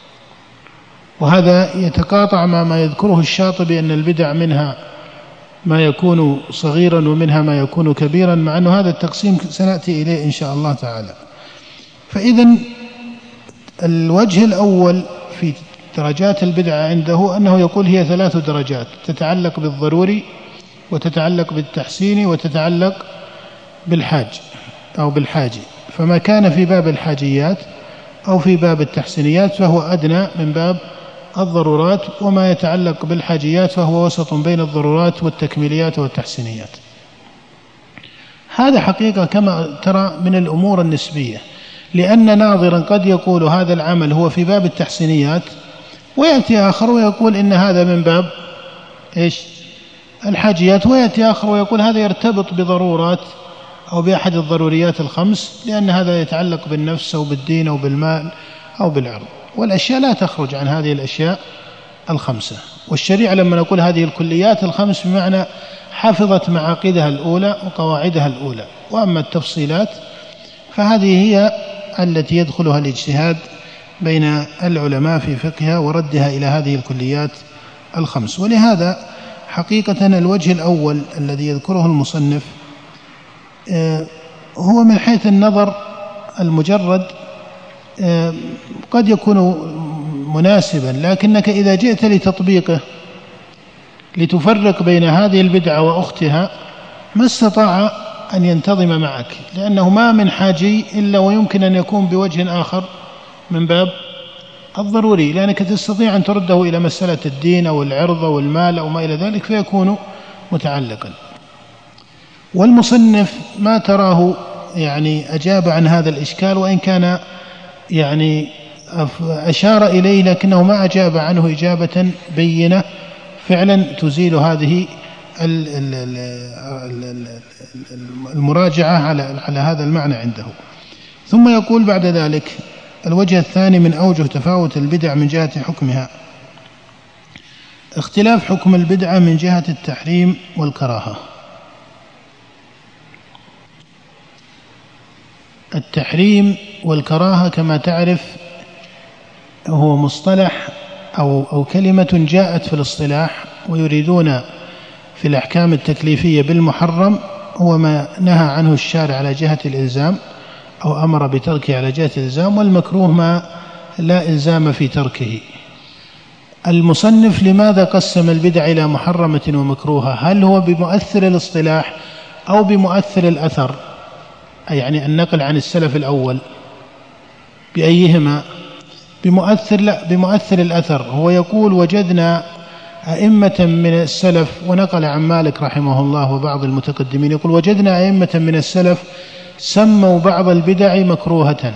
وهذا يتقاطع مع ما يذكره الشاطبي أن البدع منها ما يكون صغيرا ومنها ما يكون كبيرا، مع أن هذا التقسيم سنأتي إليه إن شاء الله تعالى. فإذن الوجه الأول في درجات البدعة عنده أنه يقول هي 3 درجات تتعلق بالضروري وتتعلق بالتحسين وتتعلق بالحاج أو بالحاجي، فما كان في باب الحاجيات أو في باب التحسينيات فهو أدنى من باب الضرورات، وما يتعلق بالحاجيات فهو وسط بين الضرورات والتكميليات والتحسينيات. هذا حقيقة كما ترى من الأمور النسبية، لأن ناظرا قد يقول هذا العمل هو في باب التحسينيات، ويأتي آخر ويقول إن هذا من باب الحاجيات، ويأتي آخر ويقول هذا يرتبط بضرورات أو بأحد الضروريات الخمس، لأن هذا يتعلق بالنفس أو بالدين أو بالمال أو بالعرض، والأشياء لا تخرج عن هذه الأشياء الخمسة. والشريعة لما نقول هذه الكليات الخمس بمعنى حفظت معاقدها الأولى وقواعدها الأولى، وأما التفصيلات فهذه هي التي يدخلها الاجتهاد بين العلماء في فقهها وردها إلى هذه الكليات الخمس. ولهذا حقيقة الوجه الأول الذي يذكره المصنف هو من حيث النظر المجرد قد يكون مناسبا، لكنك إذا جئت لتطبيقه لتفرق بين هذه البدعة وأختها ما استطاع أن ينتظم معك، لأنه ما من حاجي إلا ويمكن أن يكون بوجه آخر من باب الضروري، لأنك تستطيع أن ترده إلى مسألة الدين أو العرض أو المال أو ما إلى ذلك فيكون متعلقا. والمصنف ما تراه أجاب عن هذا الإشكال، وإن كان أشار إليه لكنه ما أجاب عنه إجابة بينة فعلا تزيل هذه المراجعة على هذا المعنى عنده. ثم يقول بعد ذلك: الوجه الثاني من أوجه تفاوت البدع من جهة حكمها اختلاف حكم البدعة من جهة التحريم والكراهة. التحريم والكراهة كما تعرف هو مصطلح أو كلمة جاءت في الاصطلاح، ويريدون في الأحكام التكليفية بالمحرم هو ما نهى عنه الشارع على جهة الإلزام أو أمر بتركه على جهة الإلزام، والمكروه ما لا إلزام في تركه. المصنف لماذا قسم البدع إلى محرمة ومكروهة؟ هل هو بمؤثر الاصطلاح أو بمؤثر الأثر، يعني النقل عن السلف الأول؟ بأيهما؟ بمؤثر؟ لا، بمؤثر الأثر. هو يقول: وجدنا أئمة من السلف، ونقل عن مالك رحمه الله وبعض المتقدمين، يقول: وجدنا أئمة من السلف سموا بعض البدع مكروهة،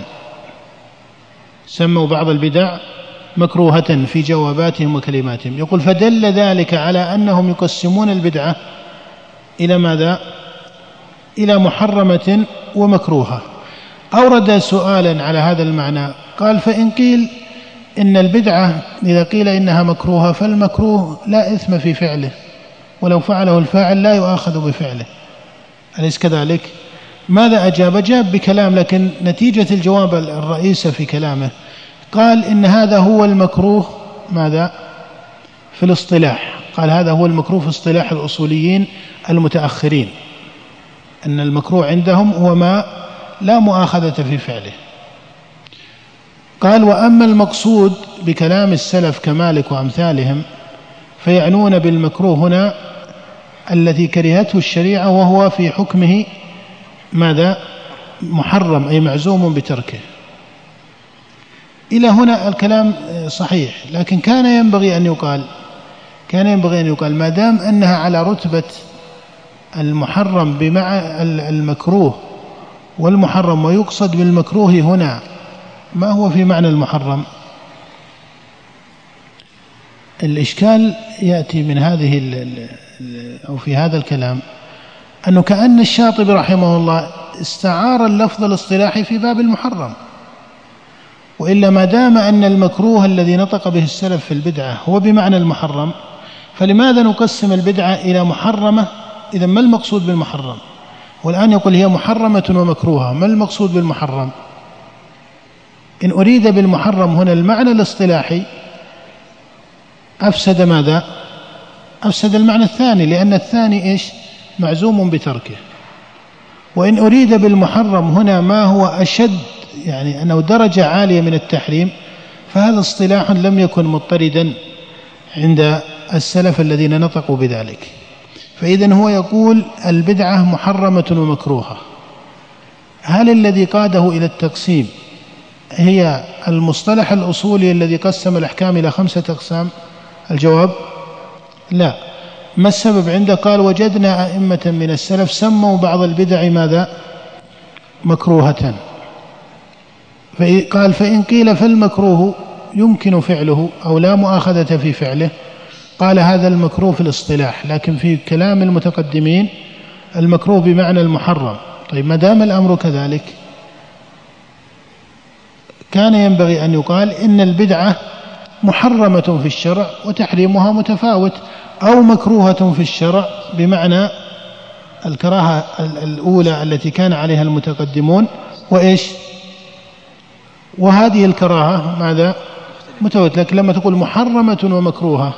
سموا بعض البدع مكروهة في جواباتهم وكلماتهم. يقول: فدل ذلك على أنهم يقسمون البدعة إلى ماذا؟ إلى محرمة ومكروهة. أورد سؤالا على هذا المعنى، قال: فإن قيل إن البدعة إذا قيل إنها مكروهة فالمكروه لا إثم في فعله، ولو فعله الفاعل لا يؤاخذ بفعله، أليس كذلك؟ ماذا أجاب؟ أجاب بكلام، لكن نتيجة الجواب الرئيسة في كلامه قال: إن هذا هو المكروه ماذا؟ في الاصطلاح. قال: هذا هو المكروه في اصطلاح الأصوليين المتأخرين، أن المكروه عندهم هو ما لا مؤاخذة في فعله. قال: وأما المقصود بكلام السلف كمالك وأمثالهم فيعنون بالمكروه هنا الذي كرهته الشريعة، وهو في حكمه ماذا؟ محرم، أي معزوم بتركه. إلى هنا الكلام صحيح، لكن كان ينبغي أن يقال ما دام أنها على رتبة المحرم بمع المكروه والمحرم، ويقصد بالمكروه هنا ما هو في معنى المحرم. الإشكال يأتي من هذه أو في هذا الكلام أنه كأن الشاطبي رحمه الله استعار اللفظ الاصطلاحي في باب المحرم، وإلا ما دام أن المكروه الذي نطق به السلف في البدعة هو بمعنى المحرم، فلماذا نقسم البدعة إلى محرمة؟ إذا ما المقصود بالمحرم؟ والآن يقول هي محرمة ومكروهة، ما المقصود بالمحرم؟ إن أريد بالمحرم هنا المعنى الاصطلاحي أفسد ماذا؟ أفسد المعنى الثاني، لأن الثاني معزوم بتركه. وإن أريد بالمحرم هنا ما هو أشد، يعني أنه درجة عالية من التحريم، فهذا اصطلاح لم يكن مضطردا عند السلف الذين نطقوا بذلك. فإذن هو يقول البدعة محرمة ومكروهة. هل الذي قاده إلى التقسيم هي المصطلح الأصولي الذي قسم الأحكام إلى 5 أقسام؟ الجواب لا. ما السبب عنده؟ قال وجدنا أئمة من السلف سموا بعض البدع ماذا؟ مكروهة. قال فإن قيل فالمكروه يمكن فعله أو لا مؤاخذة في فعله، قال هذا المكروه في الاصطلاح، لكن في كلام المتقدمين المكروه بمعنى المحرم. طيب ما دام الأمر كذلك كان ينبغي أن يقال إن البدعة محرمة في الشرع وتحريمها متفاوت، أو مكروهة في الشرع بمعنى الكراهة الأولى التي كان عليها المتقدمون، وإيش؟ وهذه الكراهة ماذا؟ متفاوت. لكن لما تقول محرمة ومكروهة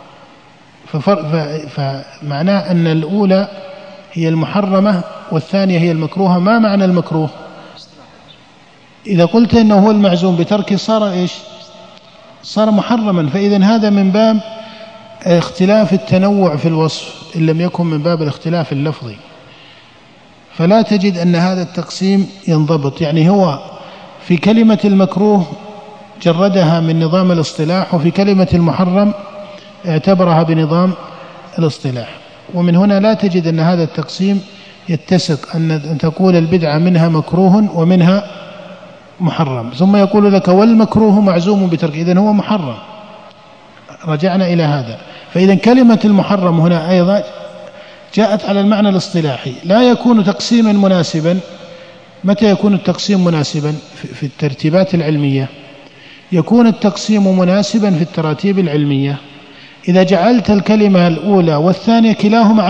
فمعناه أن الأولى هي المحرمة والثانية هي المكروهة. ما معنى المكروه؟ إذا قلت إنه هو المعزوم بتركه صار إيش؟ صار محرما. فإذا هذا من باب اختلاف التنوع في الوصف إن لم يكن من باب الاختلاف اللفظي، فلا تجد أن هذا التقسيم ينضبط. يعني هو في كلمة المكروه جردها من نظام الاصطلاح، وفي كلمة المحرم اعتبرها بنظام الاصطلاح. ومن هنا لا تجد أن هذا التقسيم يتسق أن تقول البدعة منها مكروه ومنها محرم، ثم يقول لك والمكروه معزوم بترك، إذن هو محرم. رجعنا إلى هذا. فإذا كلمة المحرم هنا أيضا جاءت على المعنى الاصطلاحي، لا يكون تقسيما مناسبا. متى يكون التقسيم مناسبا؟ في الترتيبات العلمية. يكون التقسيم مناسبا في التراتيب العلمية إذا جعلت الكلمة الأولى والثانية كلاهما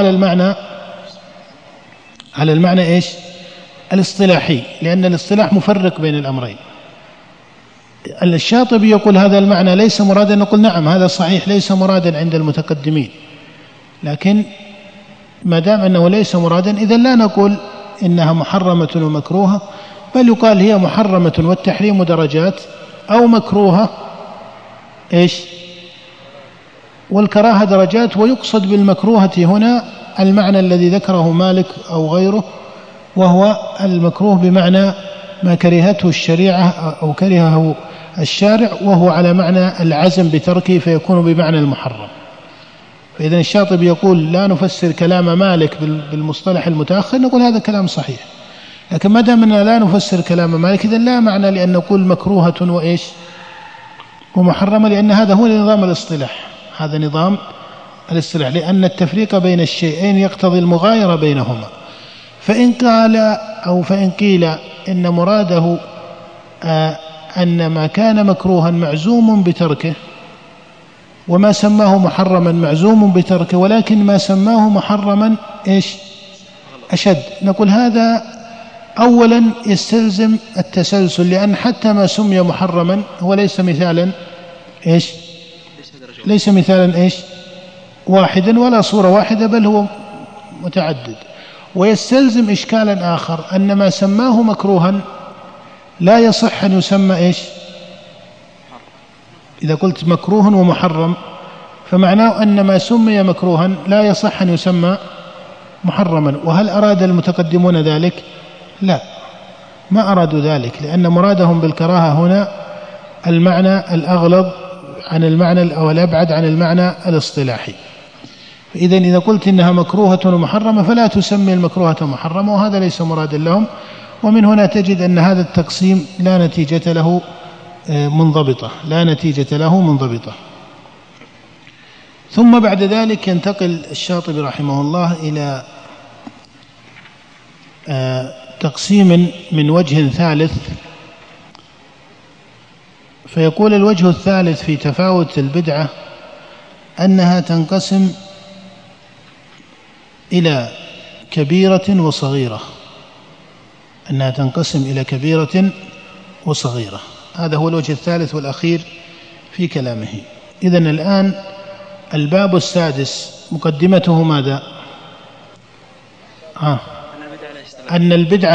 على المعنى إيش؟ الاصطلاحي، لأن الاصطلاح مفرق بين الأمرين. الشاطبي يقول هذا المعنى ليس مرادا، نقول نعم هذا صحيح ليس مرادا عند المتقدمين، لكن ما دام أنه ليس مرادا إذن لا نقول إنها محرمة ومكروهة، بل يقال هي محرمة والتحريم درجات، أو مكروهة إيش؟ والكراهة درجات. ويقصد بالمكروهة هنا المعنى الذي ذكره مالك أو غيره، وهو المكروه بمعنى ما كرهته الشريعة أو كرهه الشارع، وهو على معنى العزم بتركه فيكون بمعنى المحرم. فإذا الشاطبي يقول لا نفسر كلام مالك بالمصطلح المتأخر، نقول هذا كلام صحيح. لكن ما دام أننا لا نفسر كلام مالك إذن لا معنى لأن نقول مكروهة وإيش؟ ومحرمة، لأن هذا هو نظام الاصطلاح. هذا نظام الاصطلاح، لأن التفريق بين الشيئين يقتضي المغايرة بينهما. فإن قيل إن مراده أن ما كان مكروها معزوم بتركه، وما سماه محرما معزوم بتركه، ولكن ما سماه محرما إيش؟ أشد، نقول هذا أولا يستلزم التسلسل، لأن حتى ما سمي محرما هو ليس مثالا إيش؟ ليس مثالا إيش؟ واحدا ولا صورة واحدة، بل هو متعدد. ويستلزم إشكالا آخر أن ما سماه مكروها لا يصح أن يسمى إيش؟ إذا قلت مكروه ومحرم فمعناه أن ما سمي مكروها لا يصح أن يسمى محرما. وهل أراد المتقدمون ذلك؟ لا، ما أرادوا ذلك، لأن مرادهم بالكراهة هنا المعنى الأغلظ عن المعنى أو الأبعد عن المعنى الاصطلاحي. إذا قلت إنها مكروهة ومحرمة فلا تسمي المكروهة محرمة، وهذا ليس مرادا لهم. ومن هنا تجد أن هذا التقسيم لا نتيجة له منضبطة. ثم بعد ذلك ينتقل الشاطبي رحمه الله إلى تقسيم من وجه ثالث، فيقول الوجه الثالث في تفاوت البدعة أنها تنقسم إلى كبيرة وصغيرة، هذا هو الوجه الثالث والأخير في كلامه. إذن الآن الباب السادس مقدمته ماذا؟ أن البدعة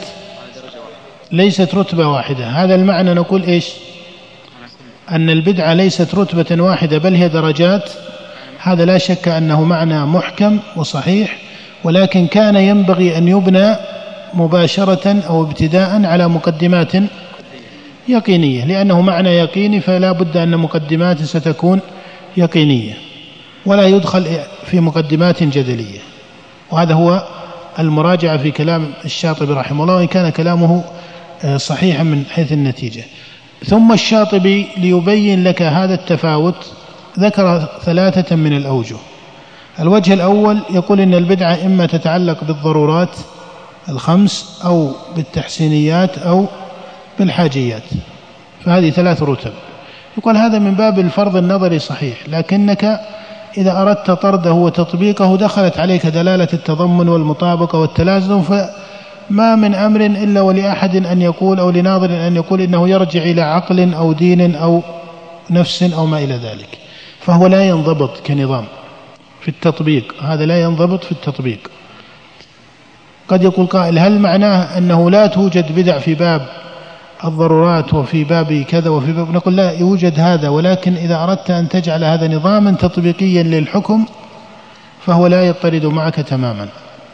ليست رتبة واحدة. هذا المعنى نقول إيش؟ أن البدعة ليست رتبة واحدة بل هي درجات. هذا لا شك أنه معنى محكم وصحيح، ولكن كان ينبغي أن يبنى مباشرة أو ابتداء على مقدمات يقينية، لأنه معنى يقيني فلا بد أن مقدمات ستكون يقينية، ولا يدخل في مقدمات جدلية. وهذا هو المراجعة في كلام الشاطبي رحمه الله، وإن كان كلامه صحيحا من حيث النتيجة. ثم الشاطبي ليبين لك هذا التفاوت ذكر 3 من الأوجه. الوجه الأول يقول إن البدعة إما تتعلق بالضرورات ال5 أو بالتحسينيات أو بالحاجيات، فهذه 3 رتب. يقول هذا من باب الفرض النظري صحيح، لكنك إذا أردت طرده وتطبيقه دخلت عليك دلالة التضمن والمطابقة والتلازم، فما من أمر إلا ولأحد أن يقول أو لناظر أن يقول إنه يرجع إلى عقل أو دين أو نفس أو ما إلى ذلك، فهو لا ينضبط كنظام في التطبيق، هذا لا ينضبط في التطبيق. قد يقول قائل هل معناه أنه لا توجد بدع في باب الضرورات وفي باب كذا وفي باب، نقول لا يوجد هذا، ولكن إذا أردت أن تجعل هذا نظاما تطبيقيا للحكم فهو لا يضطرد معك تماما.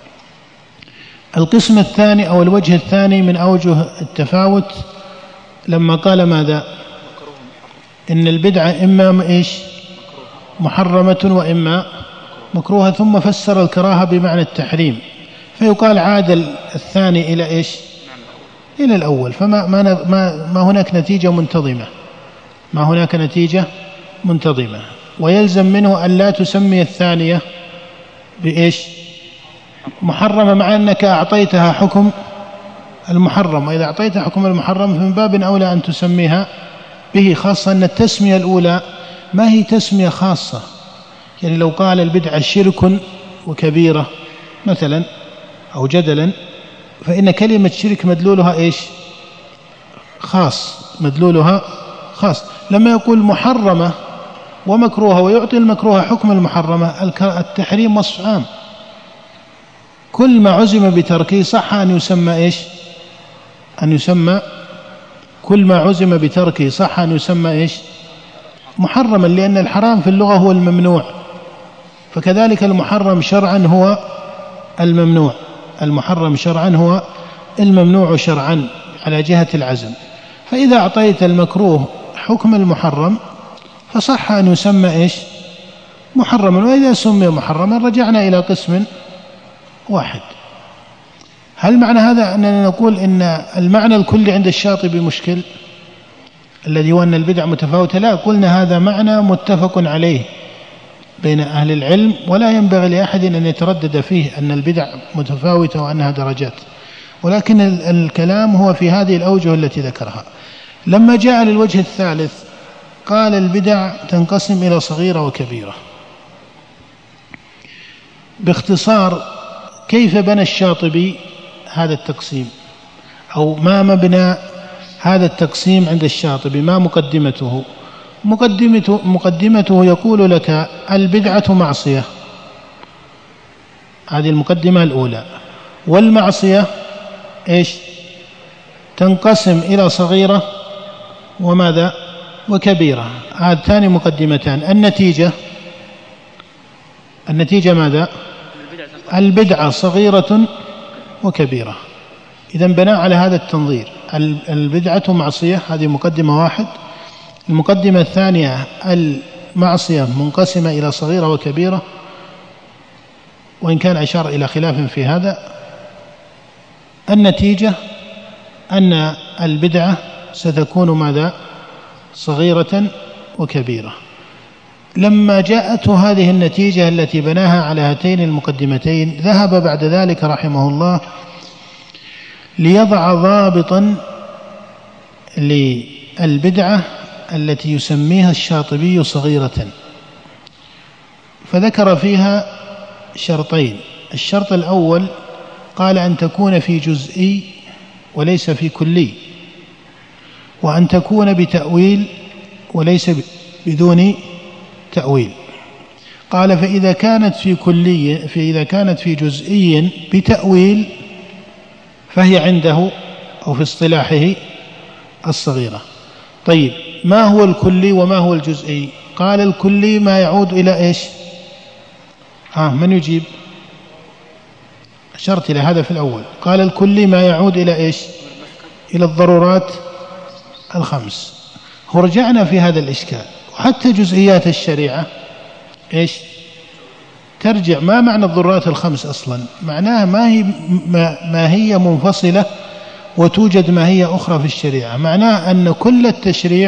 القسم الثاني أو الوجه الثاني من أوجه التفاوت لما قال ماذا؟ إن البدعة إما إيش؟ محرمة وإما مكروهة، ثم فسر الكراهة بمعنى التحريم، فيقال عاد الثاني إلى إيش؟ إلى الأول، فما هناك نتيجة منتظمة، ما هناك نتيجة منتظمة، ويلزم منه أن لا تسمي الثانية بإيش؟ محرمة، مع أنك أعطيتها حكم المحرم، وإذا أعطيتها حكم المحرم فمن باب أولى أن تسميها به، خاصة أن التسمية الأولى ما هي تسمية خاصة. يعني لو قال البدعة شرك وكبيرة مثلا أو جدلا، فإن كلمة شرك مدلولها إيش؟ خاص، مدلولها خاص. لما يقول محرمة ومكروهة ويعطي المكروهة حكم المحرمة، التحريم وصف عام، كل ما عزم بتركه صح أن يسمى إيش؟ أن يسمى، كل ما عزم بتركه صح أن يسمى إيش؟ محرما، لأن الحرام في اللغة هو الممنوع، فكذلك المحرم شرعا هو الممنوع، المحرم شرعا هو الممنوع شرعا على جهة العزم. فإذا أعطيت المكروه حكم المحرم فصح أن يسمى إيش؟ محرما. وإذا سمي محرما رجعنا إلى قسم واحد. هل معنى هذا أننا نقول إن المعنى الكلي عند الشاطبي مشكل الذي هو أن البدع متفاوتة؟ لا، قلنا هذا معنى متفق عليه بين أهل العلم، ولا ينبغي لأحد أن يتردد فيه أن البدع متفاوتة وأنها درجات، ولكن الكلام هو في هذه الأوجه التي ذكرها. لما جاء للوجه الثالث قال البدع تنقسم إلى صغيرة وكبيرة. باختصار كيف بنى الشاطبي هذا التقسيم، أو ما مبنى هذا التقسيم عند الشاطبي، ما مقدمته؟ مقدمته يقول لك البدعة معصية، هذه المقدمة الأولى، والمعصية إيش؟ تنقسم إلى صغيرة وماذا؟ وكبيرة. هذه ثاني مقدمتان. النتيجة ماذا؟ البدعة صغيرة وكبيرة. إذن بناء على هذا التنظير البدعة معصية، هذه مقدمة واحد. المقدمة الثانية المعصية منقسمة إلى صغيرة وكبيرة، وإن كان أشار إلى خلاف في هذا. النتيجة أن البدعة ستكون ماذا؟ صغيرة وكبيرة. لما جاءته هذه النتيجة التي بناها على هاتين المقدمتين، ذهب بعد ذلك رحمه الله ليضع ضابطا للبدعة التي يسميها الشاطبي صغيرة، فذكر فيها شرطين. الشرط الأول قال أن تكون في جزئي وليس في كلي، وأن تكون بتأويل وليس بدون تأويل. قال فإذا كانت في كلي، فإذا كانت في جزئي بتأويل فهي عنده أو في اصطلاحه الصغيرة. طيب ما هو الكلي وما هو الجزئي؟ قال الكلي ما يعود إلى إيش؟ من يجيب؟ أشرت إلى هذا في الأول. قال الكلي ما يعود إلى إيش؟ إلى الضرورات الخمس. ورجعنا في هذا الإشكال. وحتى جزئيات الشريعة إيش؟ ترجع. ما معنى الضرورات الخمس أصلا؟ معناها ما هي منفصلة وتوجد ما هي أخرى في الشريعة. معناه أن كل التشريع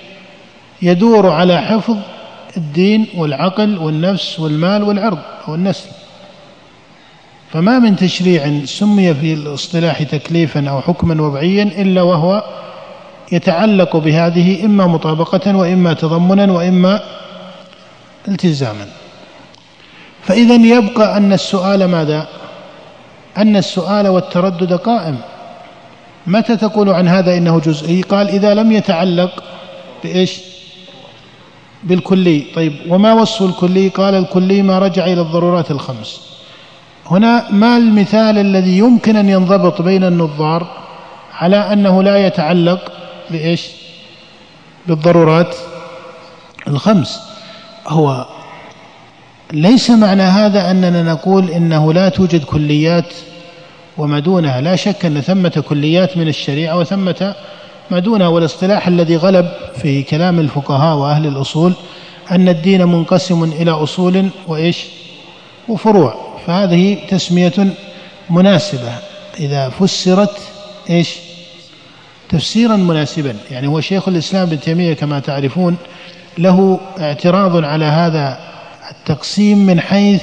يدور على حفظ الدين والعقل والنفس والمال والعرض أو النسل. فما من تشريع سمي في الاصطلاح تكليفا أو حكما وضعيا إلا وهو يتعلق بهذه إما مطابقة وإما تضمنا وإما التزاما. فإذا يبقى أن السؤال ماذا؟ أن السؤال والتردد قائم. متى تقول عن هذا إنه جزئي؟ قال إذا لم يتعلق بإيش؟ بالكلي. طيب وما وصف الكلي؟ قال الكلي ما رجع إلى الضرورات الخمس. هنا ما المثال الذي يمكن أن ينضبط بين النظار على أنه لا يتعلق بإيش؟ بالضرورات الخمس. هو ليس معنى هذا أننا نقول إنه لا توجد كليات وما دونها. لا شك أن ثمة كليات من الشريعة وثمة ما دونها. والاصطلاح الذي غلب في كلام الفقهاء وأهل الأصول أن الدين منقسم إلى أصول وإيش؟ وفروع. فهذه تسمية مناسبة إذا فسرت إيش؟ تفسيرا مناسبا. يعني هو شيخ الإسلام ابن تيمية كما تعرفون له اعتراض على هذا التقسيم من حيث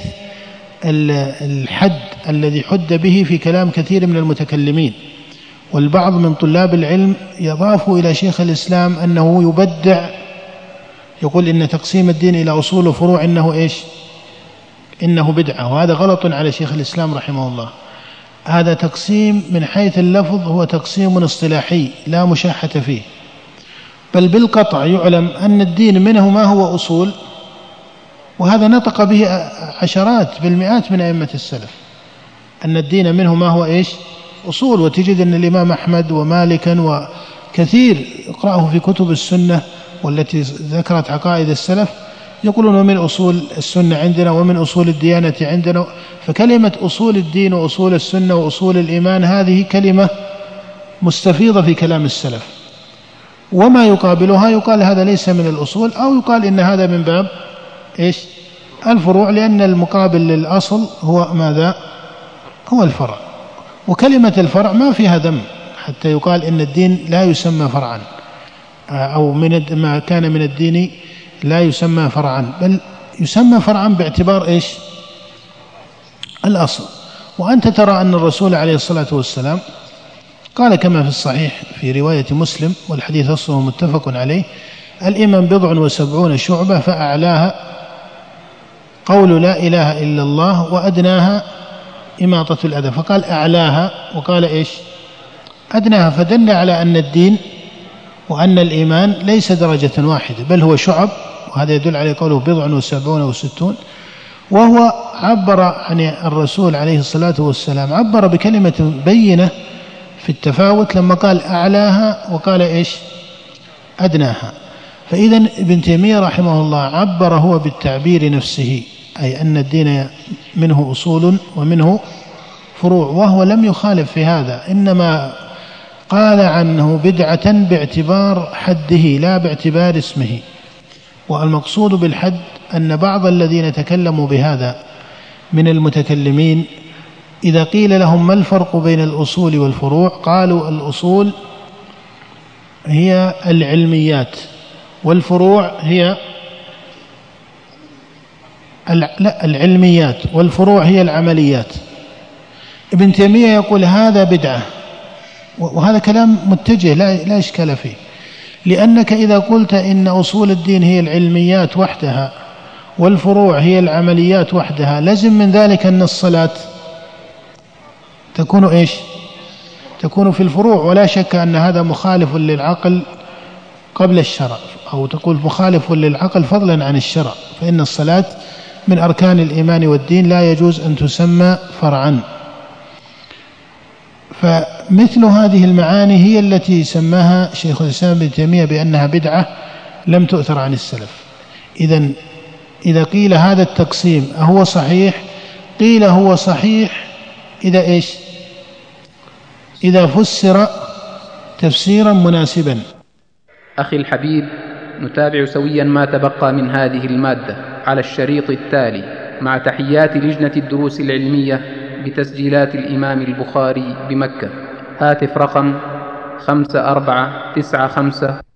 الحد الذي حد به في كلام كثير من المتكلمين. والبعض من طلاب العلم يضاف إلى شيخ الإسلام أنه يبدع، يقول إن تقسيم الدين إلى أصول وفروع إنه إيش؟ إنه بدعة. وهذا غلط على شيخ الإسلام رحمه الله. هذا تقسيم من حيث اللفظ هو تقسيم اصطلاحي لا مشاحة فيه، بل بالقطع يعلم أن الدين منه ما هو أصول، وهذا نطق به عشرات بالمئات من أئمة السلف أن الدين منه ما هو إيش؟ أصول. وتجد أن الإمام أحمد ومالكا وكثير اقرأه في كتب السنة والتي ذكرت عقائد السلف يقولون ومن أصول السنة عندنا ومن أصول الديانة عندنا. فكلمة أصول الدين وأصول السنة وأصول الإيمان هذه كلمة مستفيضة في كلام السلف. وما يقابلها يقال هذا ليس من الأصول، أو يقال إن هذا من باب إيش؟ الفروع، لأن المقابل للأصل هو ماذا؟ هو الفرع. وكلمة الفرع ما فيها ذم حتى يقال إن الدين لا يسمى فرعا، أو ما كان من الدين لا يسمى فرعا، بل يسمى فرعا باعتبار إيش؟ الأصل. وأنت ترى أن الرسول عليه الصلاة والسلام قال كما في الصحيح في رواية مسلم والحديث أصله متفق عليه: الإيمان 70 شعبة فأعلاها قول لا إله إلا الله وأدناها إماطة الأذى. فقال أعلاها وقال إيش؟ أدناها. فدل على أن الدين وأن الإيمان ليس درجة واحدة بل هو شعب، وهذا يدل عليه قوله 70 و60. وهو عبر عن الرسول عليه الصلاة والسلام عبر بكلمة بينة في التفاوت لما قال أعلاها وقال إيش؟ أدناها. فإذا ابن تيمية رحمه الله عبر هو بالتعبير نفسه، أي أن الدين منه أصول ومنه فروع، وهو لم يخالف في هذا، إنما قال عنه بدعة باعتبار حده لا باعتبار اسمه. والمقصود بالحد أن بعض الذين تكلموا بهذا من المتكلمين إذا قيل لهم ما الفرق بين الأصول والفروع قالوا الأصول هي العلميات والفروع هي العلميات والفروع هي العمليات. ابن تيمية يقول هذا بدعة، وهذا كلام متجه لا إشكال فيه، لأنك إذا قلت إن أصول الدين هي العلميات وحدها والفروع هي العمليات وحدها لزم من ذلك أن الصلاة تكون إيش؟ تكون في الفروع. ولا شك أن هذا مخالف للعقل قبل الشرع، أو تقول مخالف للعقل فضلا عن الشرع، فإن الصلاة من أركان الإيمان والدين لا يجوز أن تسمى فرعا. فمثل هذه المعاني هي التي سماها شيخ الإسلام ابن تيمية بأنها بدعة لم تؤثر عن السلف. إذن إذا قيل هذا التقسيم أهو صحيح؟ قيل هو صحيح إذا إيش؟ إذا فسر تفسيرا مناسبا. أخي الحبيب، نتابع سويا ما تبقى من هذه المادة على الشريط التالي مع تحيات لجنة الدروس العلمية بتسجيلات الإمام البخاري بمكة. هاتف رقم 5495